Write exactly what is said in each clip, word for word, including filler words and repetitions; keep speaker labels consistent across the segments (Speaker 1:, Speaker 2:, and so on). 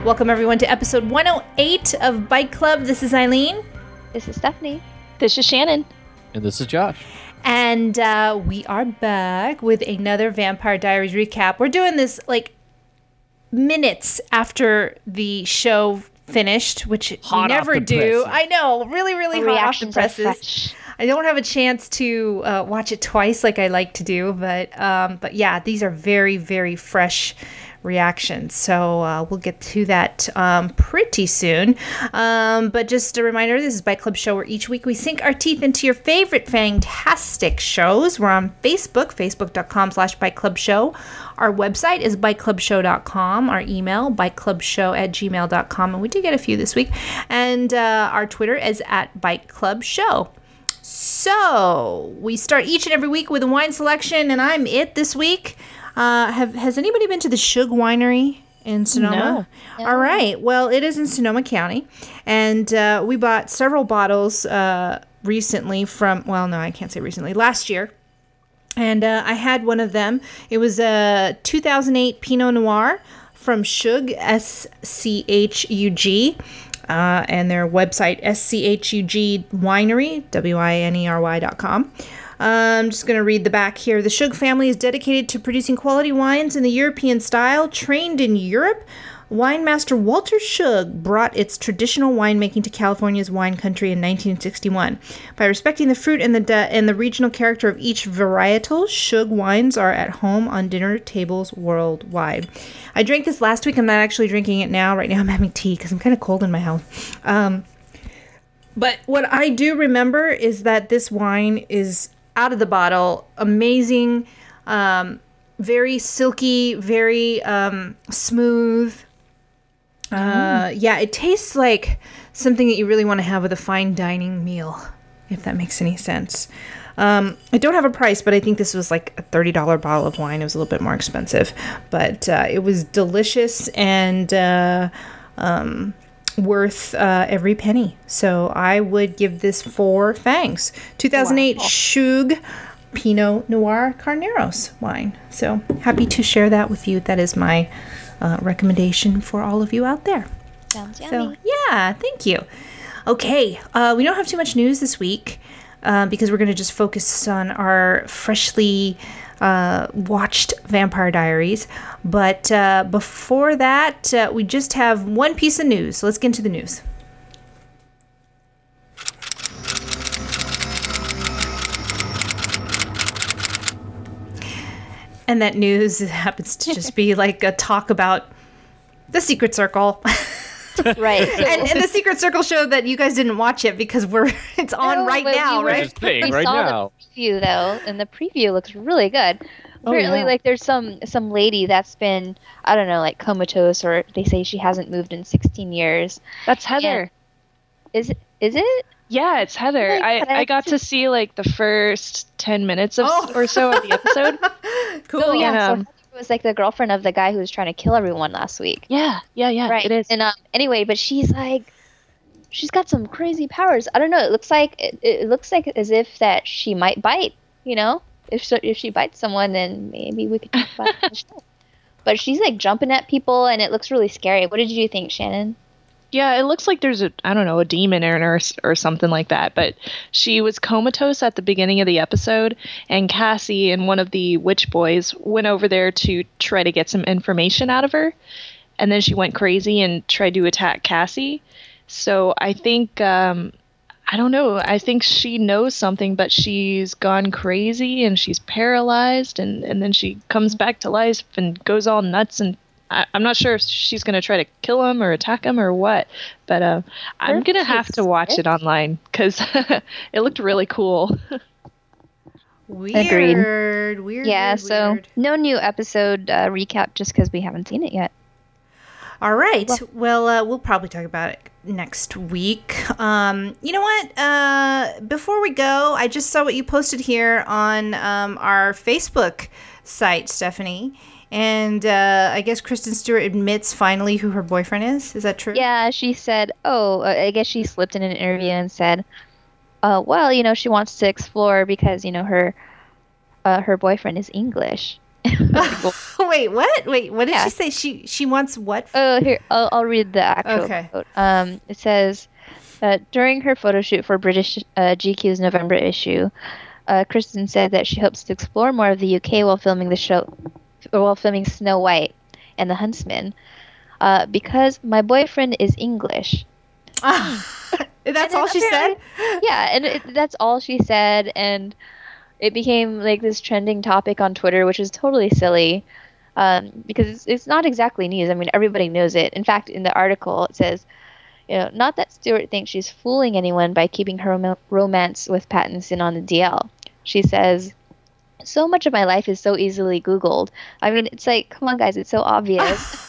Speaker 1: Welcome, everyone, to episode one oh eight of Bite Club. This is Eileen.
Speaker 2: This is Stephanie.
Speaker 3: This is Shannon.
Speaker 4: And this is Josh.
Speaker 1: And uh, we are back with another Vampire Diaries recap. We're doing this, like, minutes after the show finished, which
Speaker 4: hot
Speaker 1: we never do.
Speaker 4: Presses.
Speaker 1: I know, really, really
Speaker 2: the
Speaker 1: hot off the presses.
Speaker 2: Fresh.
Speaker 1: I don't have a chance to uh, watch it twice like I like to do, but um, but yeah, these are very, very fresh reactions. So uh, we'll get to that um, pretty soon. Um, but just a reminder, this is Bite Club Show, where each week we sink our teeth into your favorite fantastic shows. We're on Facebook, facebook.com slash Bite Club Show. Our website is bite club show dot com. Our email, biteclubshow at gmail dot com. And we did get a few this week. And uh, our Twitter is at Bite Club Show. So we start each and every week with a wine selection, and I'm it this week. Uh, have has anybody been to the Shug Winery in Sonoma?
Speaker 2: No.
Speaker 1: All right. Well, it is in Sonoma County, and uh, we bought several bottles uh, recently from. Well, no, I can't say recently. Last year, and uh, I had one of them. It was a two thousand eight Pinot Noir from Shug, S C H U G. Uh, and their website, S C H U G Winery, W I N E R Y dot com. I'm just going to read the back here. The Shug family is dedicated to producing quality wines in the European style. Trained in Europe, winemaster Walter Shug brought its traditional winemaking to California's wine country in nineteen sixty-one. By respecting the fruit and the de- and the regional character of each varietal, Shug wines are at home on dinner tables worldwide. I drank this last week. I'm not actually drinking it now. Right now I'm having tea because I'm kind of cold in my house. Um, but what I do remember is that this wine is out of the bottle, amazing, um, very silky, very um, smooth. Uh, mm. Yeah, it tastes like something that you really want to have with a fine dining meal, if that makes any sense. Um, I don't have a price, but I think this was like a thirty dollars bottle of wine. It was a little bit more expensive, but uh, it was delicious and uh, um, worth uh, every penny. So I would give this four fangs. two thousand eight wow. Shug Pinot Noir Carneros wine. So happy to share that with you. That is my uh, recommendation for all of you out there.
Speaker 2: Sounds yummy.
Speaker 1: So yeah, thank you. Okay, uh, we don't have too much news this week. Uh, because we're going to just focus on our freshly uh, watched Vampire Diaries. But uh, before that, uh, we just have one piece of news. So let's get into the news. And that news happens to just be like a talk about the Secret Circle.
Speaker 2: Right.
Speaker 1: and, and the Secret Circle show that you guys didn't watch it because we're it's on
Speaker 2: no,
Speaker 1: right
Speaker 2: we
Speaker 1: now,
Speaker 2: were,
Speaker 1: right?
Speaker 4: Thing
Speaker 2: we
Speaker 4: right
Speaker 2: saw
Speaker 4: now.
Speaker 2: the preview though, and the preview looks really good. Apparently,
Speaker 3: oh, yeah.
Speaker 2: like there's some some lady that's been I don't know, like comatose, or they say she hasn't moved in sixteen years.
Speaker 3: That's Heather.
Speaker 2: And is it? Is it?
Speaker 3: Yeah, it's Heather.
Speaker 2: Oh my
Speaker 3: I,
Speaker 2: God,
Speaker 3: I
Speaker 2: I
Speaker 3: got to
Speaker 2: just-
Speaker 3: see like the first ten minutes of
Speaker 1: Oh.
Speaker 3: or so of the episode.
Speaker 1: Cool.
Speaker 2: Oh yeah.
Speaker 3: And,
Speaker 2: So
Speaker 3: um,
Speaker 2: Heather was like the girlfriend of the guy who was trying to kill everyone last week.
Speaker 3: Yeah, yeah, yeah.
Speaker 2: Right.
Speaker 3: It is.
Speaker 2: And um, anyway, but she's like, she's got some crazy powers. I don't know. It looks like it, it looks like as if that she might bite. You know, if so, if she bites someone, then maybe we could talk about it on the show. But she's like jumping at people, and it looks really scary. What did you think, Shannon?
Speaker 3: Yeah, it looks like there's a I don't know a demon in her or, or something like that. But she was comatose at the beginning of the episode, and Cassie and one of the witch boys went over there to try to get some information out of her, and then she went crazy and tried to attack Cassie. So I think um, I don't know. I think she knows something, but she's gone crazy and she's paralyzed, and, and then she comes back to life and goes all nuts. And I, I'm not sure if she's going to try to kill him or attack him or what, but uh, I'm going to have to watch it online because it looked really cool.
Speaker 1: Weird,
Speaker 2: Agreed.
Speaker 1: weird.
Speaker 2: Yeah.
Speaker 1: weird,
Speaker 2: So
Speaker 1: weird.
Speaker 2: no new episode uh, recap just because we haven't seen it yet.
Speaker 1: All right.
Speaker 2: Well-
Speaker 1: Well, uh, we'll probably talk about it next week. Um, you know what? Uh, before we go, I just saw what you posted here on um, our Facebook site, Stephanie. And uh, I guess Kristen Stewart admits finally who her boyfriend is. Is that true?
Speaker 2: Yeah, she said, oh, uh, I guess she slipped in an interview and said, uh, well, you know, she wants to explore because, you know, her uh, her boyfriend is English.
Speaker 1: Wait, what? Wait, what did
Speaker 2: Yeah.
Speaker 1: she say? She she wants what?
Speaker 2: Oh, here I'll, I'll read the actual
Speaker 1: Okay.
Speaker 2: quote. Um, it says, uh, during her photo shoot for British uh, G Q's November issue, uh, Kristen said that she hopes to explore more of the U K while filming the show, or while filming Snow White and the Huntsman, uh, because my boyfriend is English.
Speaker 1: That's
Speaker 2: And
Speaker 1: all
Speaker 2: then
Speaker 1: she said?
Speaker 2: apparently- Yeah, and it, that's all she said, and it became like this trending topic on Twitter, which is totally silly, um, because it's, it's not exactly news. I mean, everybody knows it. In fact, in the article, it says, you know, not that Stewart thinks she's fooling anyone by keeping her rom- romance with Pattinson on the D L. She says, so much of my life is so easily Googled. I mean, it's like, come on, guys, it's so obvious.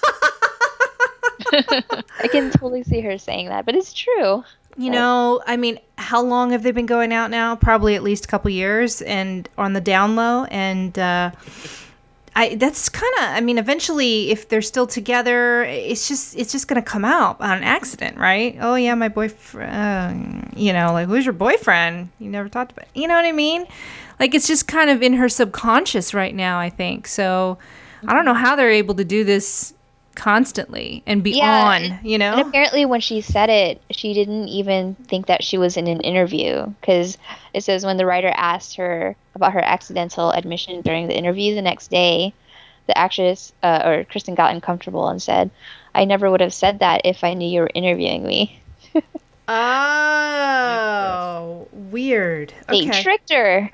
Speaker 2: I can totally see her saying that, but it's true.
Speaker 1: You know, I mean, how long have they been going out now? Probably at least a couple years, and on the down low. And uh, I that's kind of, I mean, eventually, if they're still together, it's just it's just gonna come out on accident, right? Oh yeah, my boyfriend. Uh, you know, like who's your boyfriend? You never talked about. You know what I mean? Like it's just kind of in her subconscious right now. I think so. I don't know how they're able to do this constantly and be
Speaker 2: Yeah,
Speaker 1: on,
Speaker 2: and-
Speaker 1: you know?
Speaker 2: And apparently, when she said it, she didn't even think that she was in an interview, because it says when the writer asked her about her accidental admission during the interview the next day, the actress uh, or Kristen got uncomfortable and said, "I never would have said that if I knew you were interviewing me."
Speaker 1: Oh, weird.
Speaker 2: They
Speaker 1: Okay.
Speaker 2: tricked her.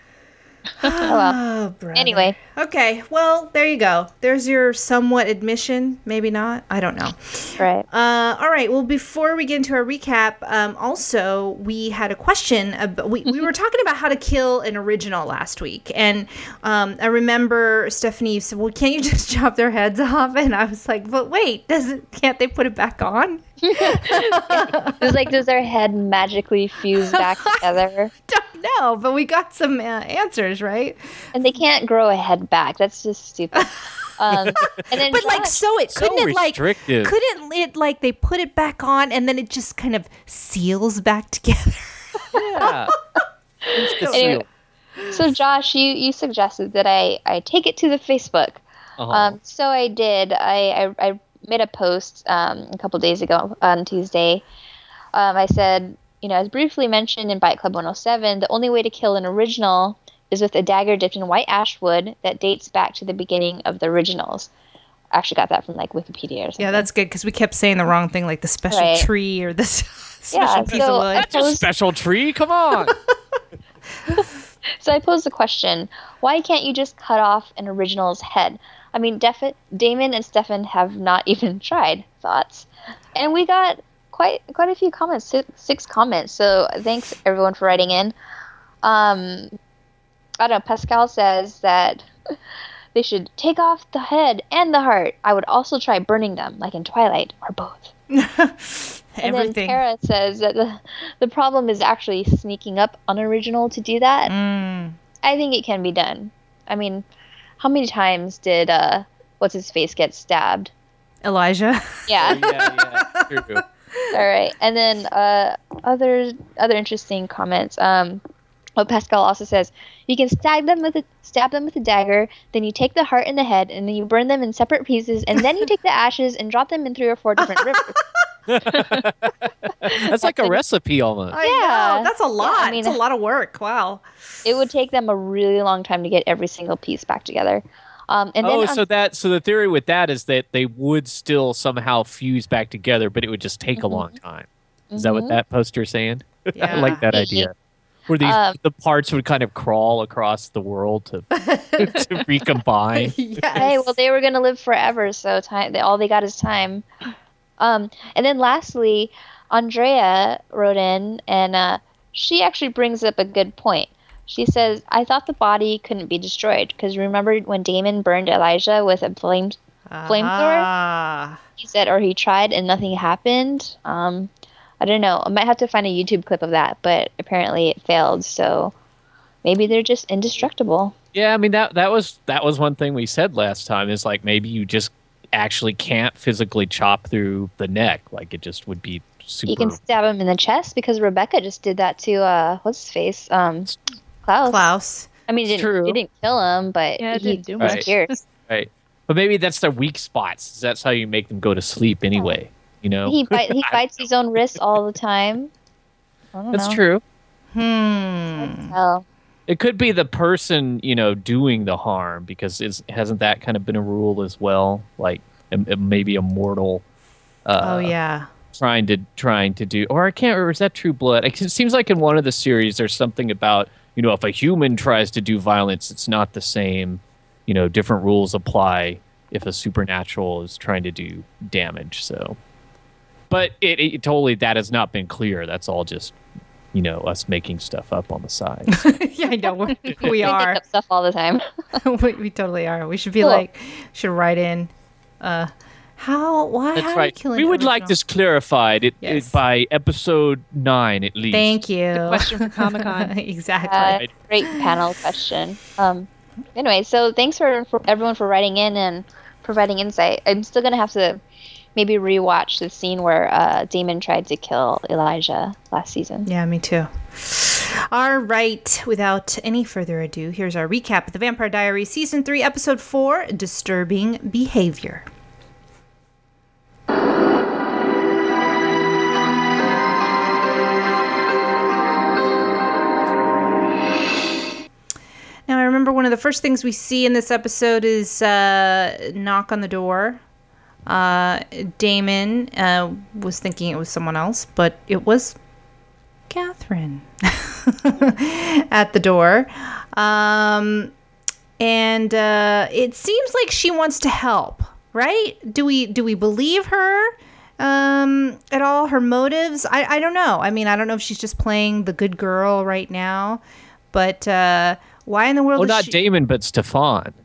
Speaker 1: Oh, brother.
Speaker 2: Anyway.
Speaker 1: Okay, well, there you go. There's your somewhat admission. Maybe not. I don't know.
Speaker 2: Right.
Speaker 1: Uh, all right. Well, before we get into our recap, um, also, we had a question. About, we, we were talking about how to kill an original last week. And um, I remember Stephanie said, well, can't you just chop their heads off? And I was like, but wait, doesn't can't they put it back on?
Speaker 2: It was like, does their head magically fuse back together?
Speaker 1: Don't know, but we got some uh, answers, right?
Speaker 2: And they can't grow a head back. That's just stupid. Um, and then
Speaker 1: But like,
Speaker 2: Josh-
Speaker 1: so it
Speaker 4: So
Speaker 1: couldn't it like
Speaker 4: restrictive.
Speaker 1: couldn't it like they put it back on and then it just kind of seals back together.
Speaker 4: Yeah. Insta-seal.
Speaker 2: Anyway, so Josh, you, you suggested that I, I take it to the Facebook.
Speaker 4: Uh-huh.
Speaker 2: Um, so I did. I, I, I made a post um, a couple days ago on Tuesday. Um, I said, you know, as briefly mentioned in Bite Club one oh seven, the only way to kill an original is with a dagger dipped in white ash wood that dates back to the beginning of the originals. I actually got that from like Wikipedia or something.
Speaker 1: Yeah, that's good because we kept saying the wrong thing, like the special
Speaker 2: Right.
Speaker 1: tree or this special
Speaker 2: Yeah,
Speaker 1: piece
Speaker 2: so
Speaker 1: of wood.
Speaker 2: I
Speaker 4: That's a
Speaker 2: posed-
Speaker 4: special tree. Come on.
Speaker 2: So I posed the question, why can't you just cut off an original's head? I mean, Def- Damon and Stefan have not even tried. Thoughts? And we got quite quite a few comments, six, six comments. So thanks everyone for writing in. Um, I don't know, Pascal says that they should take off the head and the heart. I would also try burning them, like in Twilight, or both. And then
Speaker 1: Everything.
Speaker 2: Tara says that the, the problem is actually sneaking up on original to do that.
Speaker 1: Mm.
Speaker 2: I think it can be done. I mean, how many times did uh what's his face get stabbed?
Speaker 1: Elijah.
Speaker 2: Yeah.
Speaker 4: yeah, yeah. True.
Speaker 2: All right. And then uh other other interesting comments. Um what Pascal also says, you can stab them with a stab them with a dagger, then you take the heart and the head, and then you burn them in separate pieces, and then you take the ashes and drop them in three or four different rivers.
Speaker 4: That's like a recipe almost.
Speaker 1: I
Speaker 2: Yeah.
Speaker 1: know. That's a lot.
Speaker 2: I mean-
Speaker 1: it's a lot of work. Wow.
Speaker 2: It would take them a really long time to get every single piece back together. Um, and then
Speaker 4: Oh,
Speaker 2: on-
Speaker 4: so that so the theory with that is that they would still somehow fuse back together, but it would just take
Speaker 2: Mhm.
Speaker 4: a long time. Is that
Speaker 2: Mhm.
Speaker 4: what that poster's saying?
Speaker 1: Yeah.
Speaker 4: I like that idea. Where these
Speaker 2: Um,
Speaker 4: the parts would kind of crawl across the world to to recombine.
Speaker 1: Yes.
Speaker 2: Hey, well, they were gonna live forever, so time. They, all they got is time. Um, and then lastly, Andrea wrote in, and uh, she actually brings up a good point. She says, "I thought the body couldn't be destroyed because remember when Damon burned Elijah with a flame? flamethrower?
Speaker 1: Ah.
Speaker 2: He said, or he tried and nothing happened. Um, I don't know. I might have to find a YouTube clip of that, but apparently it failed. So maybe they're just indestructible.
Speaker 4: Yeah, I mean that that was that was one thing we said last time is like maybe you just actually can't physically chop through the neck. Like it just would be super.
Speaker 2: You can stab him in the chest because Rebecca just did that to uh, what's his face, um, Klaus.
Speaker 1: Klaus.
Speaker 2: I mean, it
Speaker 4: It's
Speaker 2: didn't,
Speaker 4: true.
Speaker 2: it didn't kill him, but
Speaker 3: Yeah, it
Speaker 2: he
Speaker 3: didn't do
Speaker 2: was
Speaker 4: much.
Speaker 2: pierced.
Speaker 4: Right. But maybe that's their weak spots. That's how you make them go to sleep anyway. You know?
Speaker 2: He bite, he
Speaker 4: I-
Speaker 2: bites his own wrists all the time. I don't
Speaker 4: That's
Speaker 2: know.
Speaker 4: true.
Speaker 1: Hmm.
Speaker 2: Hell.
Speaker 4: It could be the person, you know, doing the harm because is hasn't that kind of been a rule as well? Like um, uh, maybe a mortal uh,
Speaker 1: Oh yeah.
Speaker 4: trying to trying to do, or I can't remember. Is that True Blood? It seems like in one of the series there's something about, you know, if a human tries to do violence, it's not the same. You know, different rules apply if a supernatural is trying to do damage. So, but it, it totally that has not been clear. That's all just, you know, us making stuff up on the side.
Speaker 1: Yeah, I know. We're, we
Speaker 2: We
Speaker 1: are.
Speaker 2: make up stuff all the time.
Speaker 1: we, we totally are. We should be
Speaker 2: Cool.
Speaker 1: like, should write in, uh, how, why,
Speaker 4: That's
Speaker 1: how
Speaker 4: right.
Speaker 1: killing
Speaker 4: We would like
Speaker 1: original-
Speaker 4: this clarified it,
Speaker 1: Yes.
Speaker 4: it by episode nine at least.
Speaker 1: Thank you.
Speaker 3: Question for Comic-Con.
Speaker 1: Exactly.
Speaker 2: Uh,
Speaker 4: Right.
Speaker 2: great panel question. Um, anyway, so thanks for, for everyone for writing in and providing insight. I'm still gonna have to maybe rewatch the scene where uh, Damon tried to kill Elijah last season.
Speaker 1: Yeah, me too. All right. Without any further ado, here's our recap of the Vampire Diaries Season three, Episode four, Disturbing Behavior. Now, I remember one of the first things we see in this episode is uh, knock on the door. Uh, Damon uh, was thinking it was someone else, but it was Catherine at the door. Um, and uh, it seems like she wants to help, right? Do we do we believe her um, at all? Her motives? I, I don't know. I mean, I don't know if she's just playing the good girl right now, but uh, why in the world
Speaker 4: Oh,
Speaker 1: is
Speaker 4: not
Speaker 1: she...
Speaker 4: Damon, but Stefan,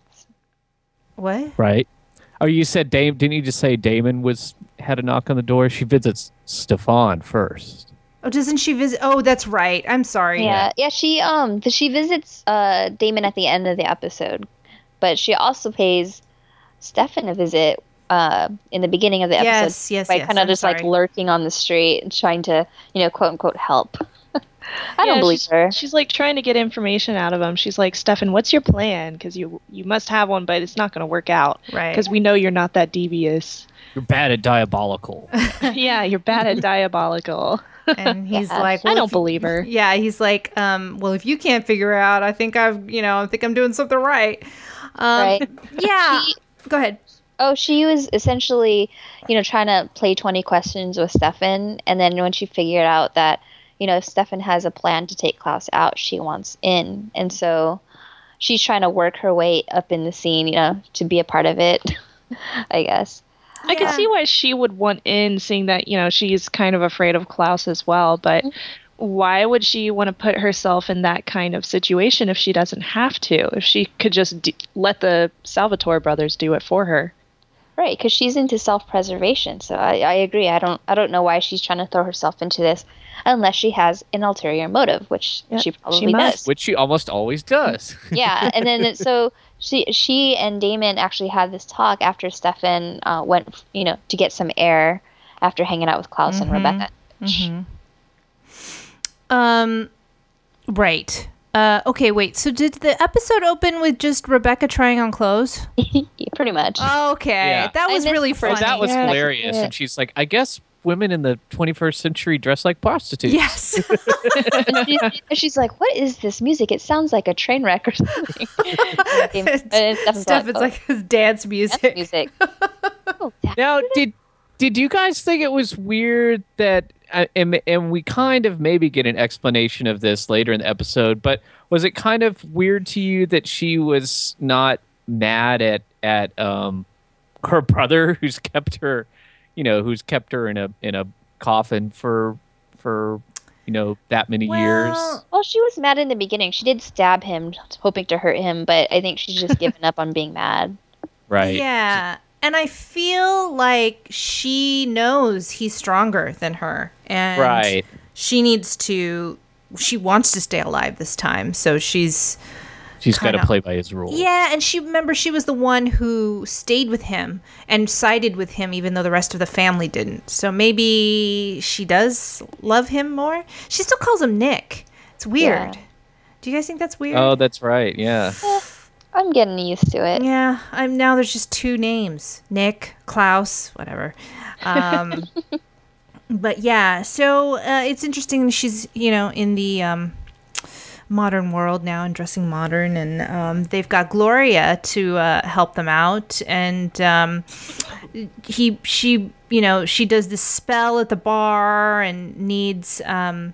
Speaker 1: What?
Speaker 4: right? Oh, you said Dame. Didn't you just say Damon was had a knock on the door? She visits Stefan first.
Speaker 1: Oh, doesn't she visit? Oh, that's right. I'm sorry.
Speaker 2: Yeah, yeah. She um, the, she visits uh Damon at the end of the episode, but she also pays Stefan a visit uh in the beginning of the episode.
Speaker 1: Yes, yes,
Speaker 2: by
Speaker 1: yes.
Speaker 2: kind of
Speaker 1: I'm
Speaker 2: just like
Speaker 1: sorry.
Speaker 2: lurking on the street and trying to, you know, quote unquote help. I don't
Speaker 3: Yeah,
Speaker 2: believe
Speaker 3: she's,
Speaker 2: her.
Speaker 3: She's like trying to get information out of him. She's like, Stefan, what's your plan? Because you you must have one, but it's not going to work out.
Speaker 1: Right.
Speaker 3: Because we know you're not that devious.
Speaker 4: You're bad at diabolical.
Speaker 3: Yeah, you're bad at diabolical.
Speaker 1: And he's
Speaker 2: Yeah.
Speaker 1: like,
Speaker 3: I
Speaker 1: well,
Speaker 3: don't
Speaker 1: if-
Speaker 3: believe her.
Speaker 1: Yeah, he's like, um, well, if you can't figure out, I think I've, you know, I think I'm doing something right. Um,
Speaker 2: Right.
Speaker 1: Yeah.
Speaker 2: She-
Speaker 1: Go ahead.
Speaker 2: Oh, she was essentially, you know, trying to play twenty questions with Stefan, and then when she figured out that, you know, if Stefan has a plan to take Klaus out, she wants in, and so she's trying to work her way up in the scene, you know, to be a part of it, I guess.
Speaker 3: I can
Speaker 1: Yeah.
Speaker 3: see why she would want in, seeing that, you know, she's kind of afraid of Klaus as well. But
Speaker 2: Mm-hmm.
Speaker 3: why would she want to put herself in that kind of situation if she doesn't have to? If she could just d- let the Salvatore brothers do it for her.
Speaker 2: Right, because she's into self-preservation. So I, I agree. I don't I don't know why she's trying to throw herself into this, unless she has an ulterior motive, which
Speaker 3: Yeah,
Speaker 2: she
Speaker 3: she
Speaker 2: probably
Speaker 3: must.
Speaker 2: does.
Speaker 4: Which she almost always does.
Speaker 2: Yeah, and then it- so she she and Damon actually had this talk after Stefan uh, went, you know, to get some air after hanging out with Klaus and Rebecca.
Speaker 1: Um, right. Uh, okay, wait. So did the episode open with just Rebecca trying on clothes?
Speaker 2: Yeah, pretty much.
Speaker 1: Okay,
Speaker 4: Yeah.
Speaker 1: that
Speaker 2: I
Speaker 1: was
Speaker 2: missed
Speaker 1: really
Speaker 2: the first-
Speaker 1: funny.
Speaker 4: Oh, that was
Speaker 3: Yeah.
Speaker 4: hilarious.
Speaker 2: Yeah.
Speaker 4: And she's like, I guess women in the twenty-first century dress like prostitutes.
Speaker 1: Yes.
Speaker 2: and, she, and she's like, "What is this music? It sounds like a train wreck or something." and Damon- and Stefan's
Speaker 1: Stefan's
Speaker 2: "Oh,
Speaker 1: like his dance
Speaker 2: that's
Speaker 1: music.
Speaker 2: music. Oh, that-
Speaker 4: Now, did did you guys think it was weird that, uh, and, and we kind of maybe get an explanation of this later in the episode, but was it kind of weird to you that she was not mad at at um, her brother, who's kept her, you know, who's kept her in a in a coffin for for you know that many years?
Speaker 1: Well,
Speaker 2: Well, she was mad in the beginning. She did stab him, hoping to hurt him, but I think she's just given up on being mad.
Speaker 4: Right?
Speaker 1: Yeah. And I feel like she knows he's stronger than her. And
Speaker 4: Right.
Speaker 1: she needs to, she wants to stay alive this time. So she's,
Speaker 4: She's got to
Speaker 1: kinda-
Speaker 4: play by his rules.
Speaker 1: yeah. And she, remember, she was the one who stayed with him and sided with him, even though the rest of the family didn't. So maybe she does love him more. She still calls him Nick. It's weird.
Speaker 2: Yeah.
Speaker 1: Do you guys think that's weird?
Speaker 4: Oh, that's right. Yeah.
Speaker 2: I'm getting used to it.
Speaker 1: Yeah, I'm now. There's just two names: Nick, Klaus, whatever. Um, but yeah, so uh, it's interesting. She's you know in the um, modern world now and dressing modern, and um, they've got Gloria to uh, help them out, and um, he she you know she does this spell at the bar and needs um,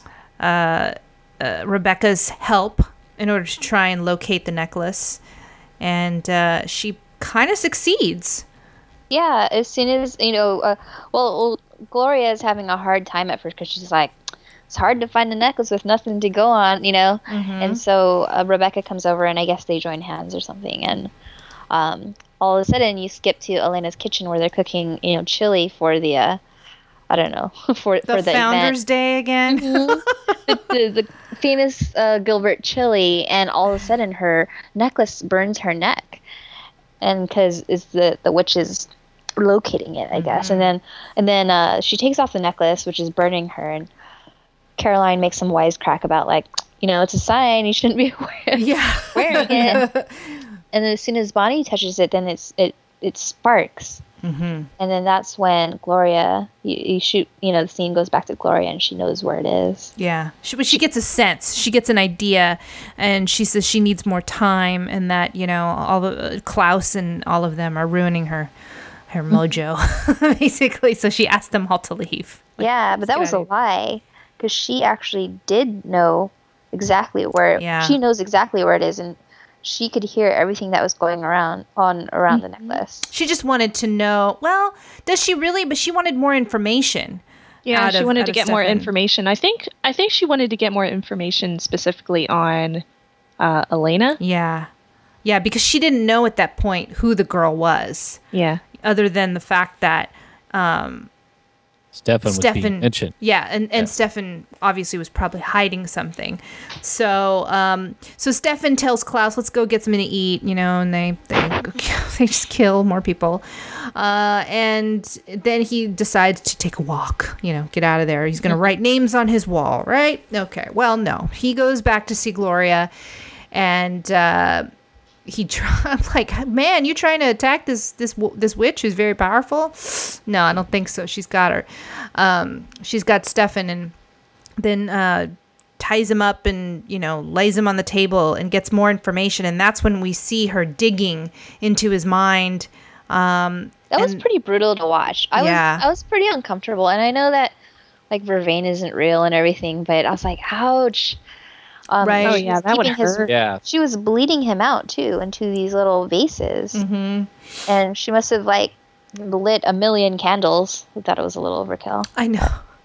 Speaker 1: uh, uh, Rebecca's help in order to try and locate the necklace, and uh, she kind of succeeds.
Speaker 2: Yeah, as soon as, you know, uh, well, well, Gloria is having a hard time at first because she's like, it's hard to find a necklace with nothing to go on, you know?
Speaker 1: Mm-hmm.
Speaker 2: And so uh, Rebecca comes over, and I guess they join hands or something, and um, all of a sudden you skip to Elena's kitchen where they're cooking, you know, chili for the, uh, I don't know, for,
Speaker 1: The
Speaker 2: for the
Speaker 1: Founders
Speaker 2: event.
Speaker 1: Day again.
Speaker 2: the, the, the famous uh, Gilbert chili, and all of a sudden her necklace burns her neck, and because it's the the witch is locating it, I guess, and then and then uh, she takes off the necklace, which is burning her, and Caroline makes some wisecrack about like, you know, it's a sign, you shouldn't be wearing,
Speaker 1: Yeah.
Speaker 2: wearing it. And then as soon as Bonnie touches it, then it's it it sparks.
Speaker 1: Mm-hmm.
Speaker 2: And then that's when Gloria, you, you shoot, you know, the scene goes back to Gloria, and she knows where it is.
Speaker 1: Yeah, she, but she gets a sense. She gets an idea, and she says she needs more time, and that you know all the uh, Klaus and all of them are ruining her, her mojo, basically. So she asked them all to leave.
Speaker 2: Yeah, but that
Speaker 1: get
Speaker 2: was a
Speaker 1: out of
Speaker 2: lie, because she actually did know exactly where.
Speaker 1: Yeah.
Speaker 2: She knows exactly where it is, and she could hear everything that was going around on around the necklace.
Speaker 1: She just wanted to know. Well, does she really? But she wanted more information.
Speaker 3: Yeah,
Speaker 1: out
Speaker 3: she
Speaker 1: of-
Speaker 3: wanted
Speaker 1: out
Speaker 3: to
Speaker 1: of
Speaker 3: get more
Speaker 1: Stefan.
Speaker 3: information. I think I think she wanted to get more information specifically on uh, Elena.
Speaker 1: Yeah, yeah, because she didn't know at that point who the girl was,
Speaker 3: Yeah.
Speaker 1: other than the fact that. Um,
Speaker 4: Stefan was
Speaker 1: Stefan,
Speaker 4: being mentioned.
Speaker 1: yeah, and, and
Speaker 4: Yeah.
Speaker 1: Stefan obviously was probably hiding something. So, um, so Stefan tells Klaus, "Let's go get something to eat," you know, and they they they just kill more people, uh, and then he decides to take a walk, you know, get out of there. He's gonna write names on his wall, right? Okay, well, no, he goes back to see Gloria, and. Uh, he try, I'm like, man, you trying to attack this this w- this witch who's very powerful? No, I don't think so. She's got her. Um, she's got Stefan, and then uh, ties him up and you know lays him on the table and gets more information. And that's when we see her digging into his mind. Um,
Speaker 2: That was
Speaker 1: and-
Speaker 2: pretty brutal to watch. I
Speaker 1: Yeah.
Speaker 2: was I was pretty uncomfortable, and I know that like Vervain isn't real and everything, but I was like, ouch. Um,
Speaker 1: Right.
Speaker 2: she
Speaker 1: Oh,
Speaker 2: was
Speaker 3: yeah, that would
Speaker 2: keeping his-
Speaker 3: hurt.
Speaker 4: Yeah.
Speaker 2: She was bleeding him out too into these little vases,
Speaker 1: mhm.
Speaker 2: and she must have like lit a million candles. I thought it was a little overkill.
Speaker 1: I know.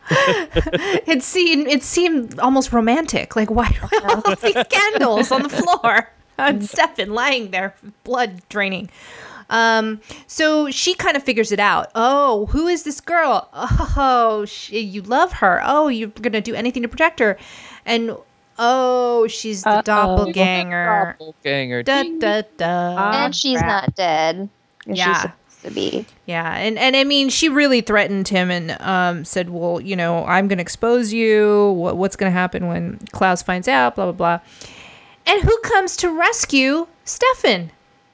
Speaker 1: it seemed it seemed almost romantic. Like, why do I have all these candles on the floor? And Stefan lying there, blood draining. Um, so she kind of figures it out. Oh, who is this girl? Oh, she, you love her. Oh, you're gonna do anything to protect her. And oh, she's the
Speaker 3: Uh-oh.
Speaker 1: doppelganger.
Speaker 4: Doppelganger.
Speaker 1: Da
Speaker 4: Ding.
Speaker 1: da da.
Speaker 3: Ah,
Speaker 2: and she's
Speaker 3: crap.
Speaker 2: not dead. And
Speaker 1: Yeah.
Speaker 2: she's supposed to be.
Speaker 1: Yeah, and, and I mean, she really threatened him and um, said, well, you know, I'm going to expose you. What, what's going to happen when Klaus finds out, blah, blah, blah. And who comes to rescue Stefan?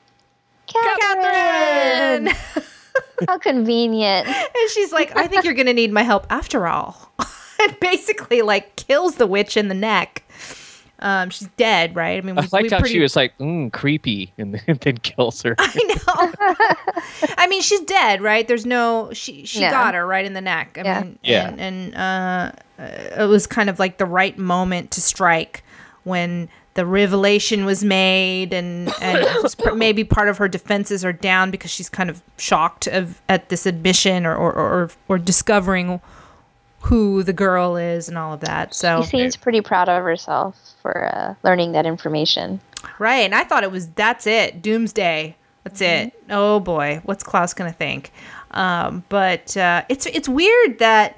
Speaker 2: Catherine!
Speaker 1: Catherine!
Speaker 2: How convenient.
Speaker 1: And she's like, I think you're going to need my help after all. And basically, like, kills the witch in the neck. Um, she's dead, right? I mean, we,
Speaker 4: I liked
Speaker 1: we
Speaker 4: how
Speaker 1: pretty-
Speaker 4: she was like, mm, creepy, and then, then kills her.
Speaker 1: I know. I mean, she's dead, right? There's no. She she
Speaker 2: Yeah.
Speaker 1: got her right in the neck. I
Speaker 2: Yeah.
Speaker 1: mean,
Speaker 4: Yeah.
Speaker 1: And, and uh, uh, it was kind of like the right moment to strike when the revelation was made, and and just pr- maybe part of her defenses are down because she's kind of shocked of at this admission or or or, or discovering who the girl is and all of that. So
Speaker 2: She seems pretty proud of herself for uh, learning that information.
Speaker 1: right, and I thought it was that's it, doomsday. That's it. Oh boy, what's Klaus gonna think? Um, but uh, it's it's weird that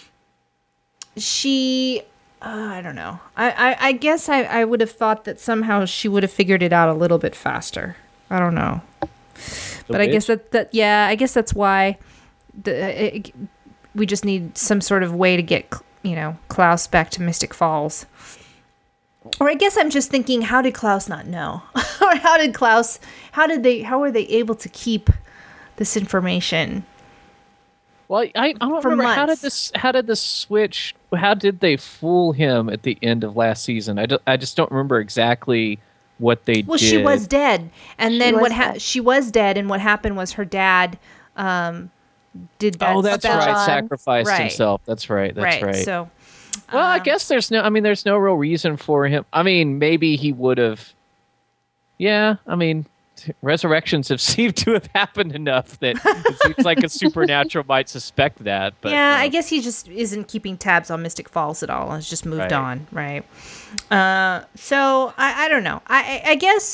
Speaker 1: she. Uh, I don't know. I, I, I guess I, I would have thought that somehow she would have figured it out a little bit faster. I don't know. But I guess that, that yeah, I guess that's why the it, we just need some sort of way to get you know Klaus back to Mystic Falls. Or I guess I'm just thinking, how did Klaus not know? Or how did Klaus, how did they, how were they able to keep this information?
Speaker 4: Well, I, I don't
Speaker 1: For
Speaker 4: remember how did
Speaker 1: months.
Speaker 4: this how did this switch? How did they fool him at the end of last season? I, do, I just don't remember exactly what they
Speaker 1: Well,
Speaker 4: did.
Speaker 1: she was dead, and
Speaker 2: She
Speaker 1: then
Speaker 2: was
Speaker 1: what ha-
Speaker 2: dead.
Speaker 1: she was dead, and what happened was her dad um, did that.
Speaker 4: Oh, that's
Speaker 2: spell.
Speaker 4: right.
Speaker 2: John.
Speaker 4: Sacrificed
Speaker 1: Right.
Speaker 4: himself. That's right. That's right.
Speaker 1: So,
Speaker 4: well, I
Speaker 1: um,
Speaker 4: guess there's no. I mean, there's no real reason for him. I mean, maybe he would have. Yeah, I mean, t- resurrections have seemed to have happened enough that it seems like a supernatural might suspect that. But
Speaker 1: yeah,
Speaker 4: no.
Speaker 1: I guess he just isn't keeping tabs on Mystic Falls at all. Has just moved
Speaker 4: Right.
Speaker 1: on, right? Uh, so I, I don't know. I, I, I guess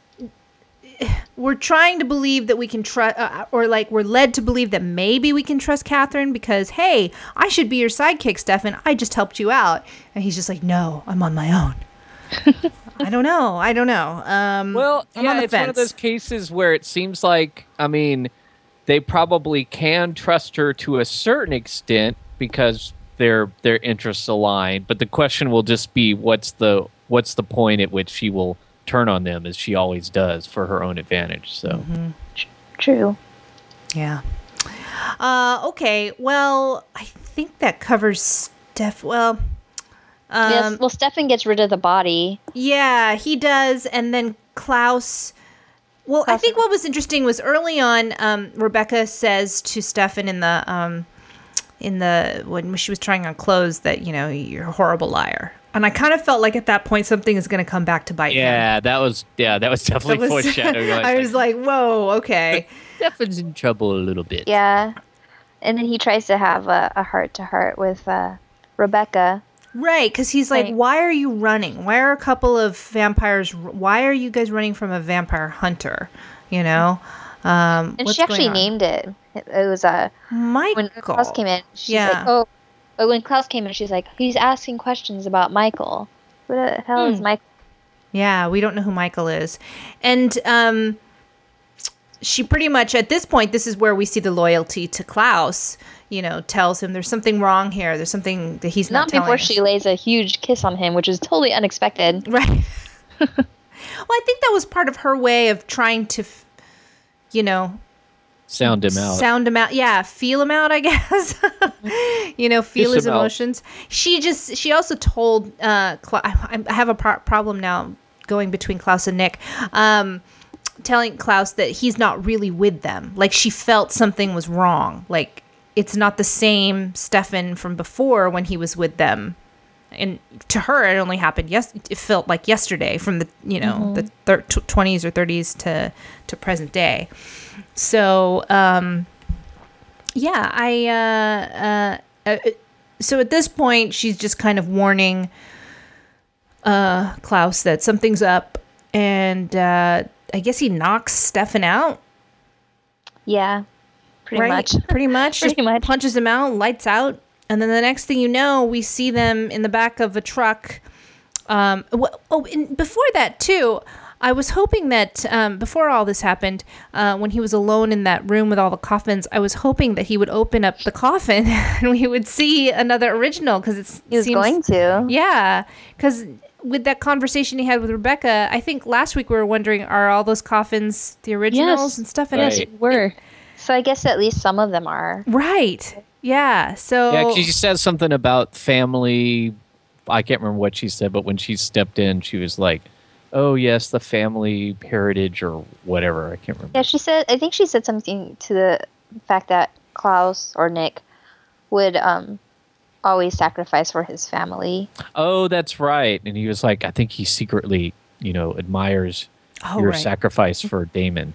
Speaker 1: we're trying to believe that we can trust, uh, or like we're led to believe that maybe we can trust Catherine because, hey, I should be your sidekick, Stefan. I just helped you out, and he's just like, no, I'm on my own. I don't know. I don't know. Um,
Speaker 4: Well,
Speaker 1: I'm
Speaker 4: yeah,
Speaker 1: on the
Speaker 4: it's one of
Speaker 1: fence.
Speaker 4: those cases where it seems like, I mean, they probably can trust her to a certain extent because their their interests align. But the question will just be, what's the what's the point at which she will turn on them, as she always does, for her own advantage? So,
Speaker 1: Mm-hmm.
Speaker 2: True.
Speaker 1: Yeah. Uh, okay. Well, I think that covers Steph. Well, um,
Speaker 2: yes. Well, Stefan gets rid of the body.
Speaker 1: yeah, he does. And then Klaus. Well, I
Speaker 2: Klaus-
Speaker 1: think what was interesting was early on, um, Rebecca says to Stefan in the um, in the when she was trying on clothes that, you know, you're a horrible liar. And I kind of felt like at that point something is going to come back to bite him.
Speaker 4: yeah, that was yeah, that was definitely
Speaker 1: That was-
Speaker 4: foreshadowing.
Speaker 1: I was like, whoa, okay.
Speaker 4: Stefan's in trouble a little bit.
Speaker 2: Yeah. And then he tries to have a, a heart-to-heart with uh, Rebecca.
Speaker 1: Right, because he's like,
Speaker 2: Right.
Speaker 1: why are you running? Why are a couple of vampires, why are you guys running from a vampire hunter? You know? Um,
Speaker 2: And
Speaker 1: what's
Speaker 2: she actually
Speaker 1: going on?
Speaker 2: named it. It, it was uh,
Speaker 1: Michael.
Speaker 2: when Klaus came in. She's
Speaker 1: Yeah.
Speaker 2: like, oh. But when Klaus came in, she's like, he's asking questions about Michael. Who the hell is
Speaker 1: Hmm.
Speaker 2: Michael?
Speaker 1: Yeah, we don't know who Michael is. And um, she pretty much, at this point, this is where we see the loyalty to Klaus, you know, tells him there's something wrong here. There's something that he's not,
Speaker 2: Not
Speaker 1: telling
Speaker 2: before
Speaker 1: us.
Speaker 2: she lays a huge kiss on him, which is totally unexpected.
Speaker 1: Right. Well, I think that was part of her way of trying to, f- you know,
Speaker 4: Sound him out.
Speaker 1: sound him out. Yeah, feel him out, I guess. You know, feel
Speaker 4: Kiss
Speaker 1: his
Speaker 4: him out.
Speaker 1: emotions. She just, she also told, uh, Cla- I I have a pro- problem now going between Klaus and Nick, um, telling Klaus that he's not really with them. Like, she felt something was wrong. Like, it's not the same Stefan from before when he was with them. And to her, it only happened, yes, it felt like yesterday from the, you know, the thir- tw- twenties or thirties to, to present day. So, um, yeah, I, uh, uh, uh, so at this point, she's just kind of warning, uh, Klaus that something's up, and, uh, I guess he knocks Stefan out,
Speaker 2: Yeah. Pretty
Speaker 1: right?
Speaker 2: much.
Speaker 1: Pretty much.
Speaker 2: Pretty
Speaker 1: just
Speaker 2: much.
Speaker 1: punches him out, lights out. And then the next thing you know, we see them in the back of a truck. Um, wh- oh, and before that, too, I was hoping that um, before all this happened, uh, when he was alone in that room with all the coffins, I was hoping that he would open up the coffin and we would see another original, because it
Speaker 2: He was
Speaker 1: seems,
Speaker 2: going to.
Speaker 1: yeah, because with that conversation he had with Rebecca, I think last week we were wondering, are all those coffins the originals
Speaker 3: Yes.
Speaker 1: and stuff? And
Speaker 4: Right.
Speaker 1: it-
Speaker 3: Were.
Speaker 2: So I guess at least some of them are.
Speaker 1: right. Yeah. So
Speaker 4: Yeah, 'cause she said something about family. I can't remember what she said, but when she stepped in, she was like, "Oh yes, the family heritage or whatever." I can't remember.
Speaker 2: Yeah, she said, I think she said something to the fact that Klaus or Nick would um always sacrifice for his family.
Speaker 4: Oh, that's right. And he was like, "I think he secretly, you know, admires
Speaker 1: oh,
Speaker 4: your
Speaker 1: right.
Speaker 4: sacrifice for Damon."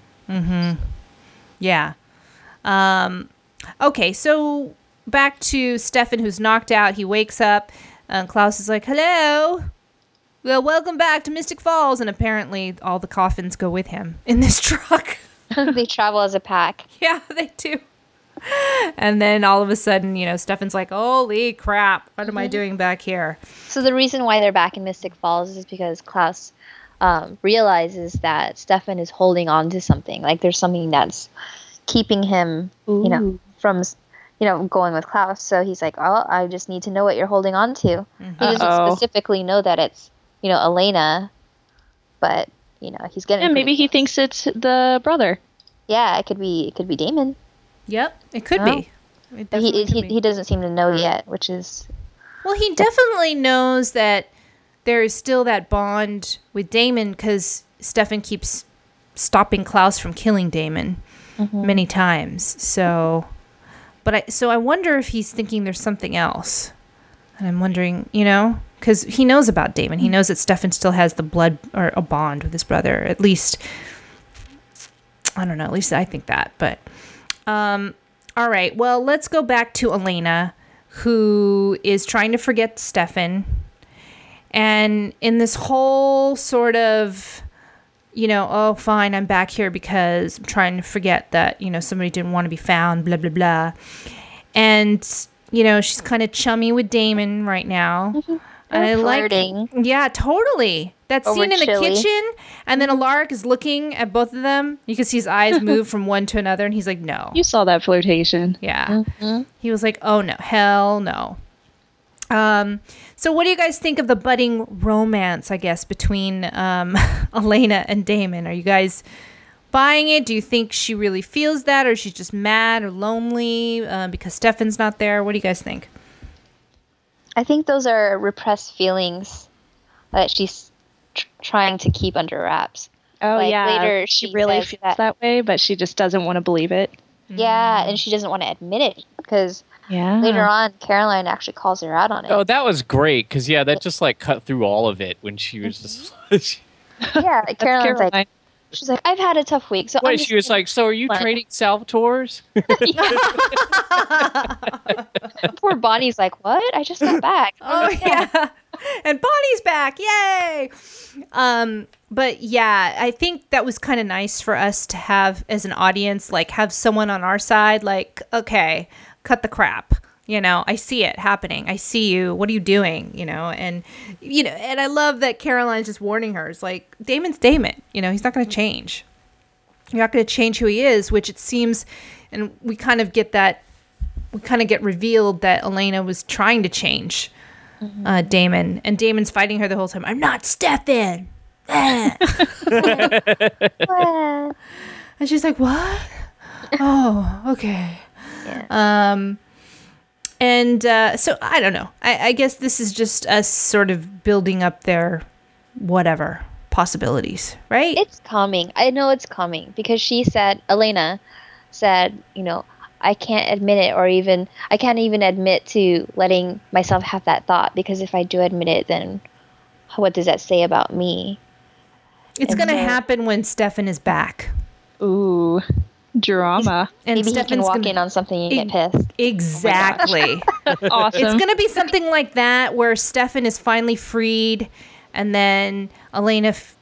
Speaker 1: Yeah. Um, okay, so back to Stefan, who's knocked out. He wakes up, and Klaus is like, hello. Well, welcome back to Mystic Falls. And apparently all the coffins go with him in this truck.
Speaker 2: They travel as a pack.
Speaker 1: Yeah, they do. And then all of a sudden, you know, Stefan's like, holy crap, what am I doing back here?
Speaker 2: So the reason why they're back in Mystic Falls is because Klaus um, realizes that Stefan is holding on to something. Like there's something that's keeping him, you know,
Speaker 3: Ooh.
Speaker 2: from, you know, going with Klaus. So he's like, oh, I just need to know what you're holding on to. He doesn't
Speaker 3: Uh-oh.
Speaker 2: specifically know that it's, you know, Elena, but you know, he's getting.
Speaker 3: Yeah, maybe
Speaker 2: pretty
Speaker 3: he
Speaker 2: close.
Speaker 3: thinks it's the brother.
Speaker 2: Yeah, it could be. It could be Damon.
Speaker 1: Yep, it could
Speaker 2: No.
Speaker 1: be. It
Speaker 2: But he
Speaker 1: definitely could
Speaker 2: he,
Speaker 1: be.
Speaker 2: he doesn't seem to know yet, which is
Speaker 1: Well, he definitely knows that there is still that bond with Damon because Stefan keeps stopping Klaus from killing Damon many times. So, but I so I wonder if he's thinking there's something else, and I'm wondering, you know, because he knows about Damon. He knows that Stefan still has the blood or a bond with his brother. At least, I don't know. At least I think that. But, um, all right. Well, let's go back to Elena, who is trying to forget Stefan. And in this whole sort of, you know, oh, fine, I'm back here because I'm trying to forget that, you know, somebody didn't want to be found, blah, blah, blah. And, you know, she's kind of chummy with Damon right now.
Speaker 2: Mm-hmm.
Speaker 1: And I
Speaker 2: flirting.
Speaker 1: like, yeah, totally. That
Speaker 2: Over
Speaker 1: scene in the
Speaker 2: chili.
Speaker 1: kitchen, and then Alaric is looking at both of them. You can see his eyes move from one to another, and he's like, no.
Speaker 3: You saw that flirtation.
Speaker 1: Yeah.
Speaker 2: Mm-hmm.
Speaker 1: He was like, oh no, hell no. Um, so what do you guys think of the budding romance, I guess, between um, Elena and Damon? Are you guys buying it? Do you think she really feels that, or she's just mad or lonely uh, because Stefan's not there? What do you guys think?
Speaker 2: I think those are repressed feelings that she's tr- trying to keep under wraps.
Speaker 3: Oh
Speaker 2: Like,
Speaker 3: yeah,
Speaker 2: later
Speaker 3: she
Speaker 2: she
Speaker 3: really
Speaker 2: says
Speaker 3: feels
Speaker 2: that-
Speaker 3: that way, but she just doesn't want to believe it.
Speaker 2: Yeah, and she doesn't want to admit it because
Speaker 3: Yeah.
Speaker 2: later on, Caroline actually calls her out on it.
Speaker 4: Oh, that was great because yeah, that just like cut through all of it when she was just.
Speaker 2: Yeah, like, Caroline's
Speaker 3: Caroline.
Speaker 2: like, she's like, I've had a tough week, so I'm
Speaker 4: Wait,
Speaker 2: just
Speaker 4: she was
Speaker 2: gonna-"
Speaker 4: like, "So are you
Speaker 2: What?
Speaker 4: trading Salvatore's?"
Speaker 2: Poor Bonnie's like, what? I just got back.
Speaker 1: Oh yeah. And Bonnie's back. Yay. Um but yeah, I think that was kind of nice for us to have as an audience, like have someone on our side like, okay, cut the crap. You know, I see it happening. I see you. What are you doing? You know, and you know, and I love that Caroline's just warning her. It's like Damon's Damon. You know, he's not going to change. You're not going to change who he is, which it seems, and we kind of get that. We kind of get revealed that Elena was trying to change uh, Damon, and Damon's fighting her the whole time. I'm not Stefan. Ah.
Speaker 2: What?
Speaker 1: And she's like, what? Oh, okay.
Speaker 2: Yeah.
Speaker 1: Um, and uh, so I don't know. I, I guess this is just us sort of building up their whatever possibilities, right?
Speaker 2: It's coming. I know it's coming because she said, Elena said, you know, I can't admit it, or even I can't even admit to letting myself have that thought, because if I do admit it, then what does that say about me?
Speaker 1: It's
Speaker 2: and
Speaker 1: going to
Speaker 2: so-
Speaker 1: happen when Stefan is back.
Speaker 3: Ooh, drama.
Speaker 1: And
Speaker 2: Maybe he can
Speaker 1: Stefan's
Speaker 2: walk
Speaker 1: gonna-
Speaker 2: in on something and
Speaker 1: Ex-
Speaker 2: get pissed.
Speaker 1: Exactly.
Speaker 3: Awesome.
Speaker 1: It's going to be something like that where Stefan is finally freed, and then Elena f-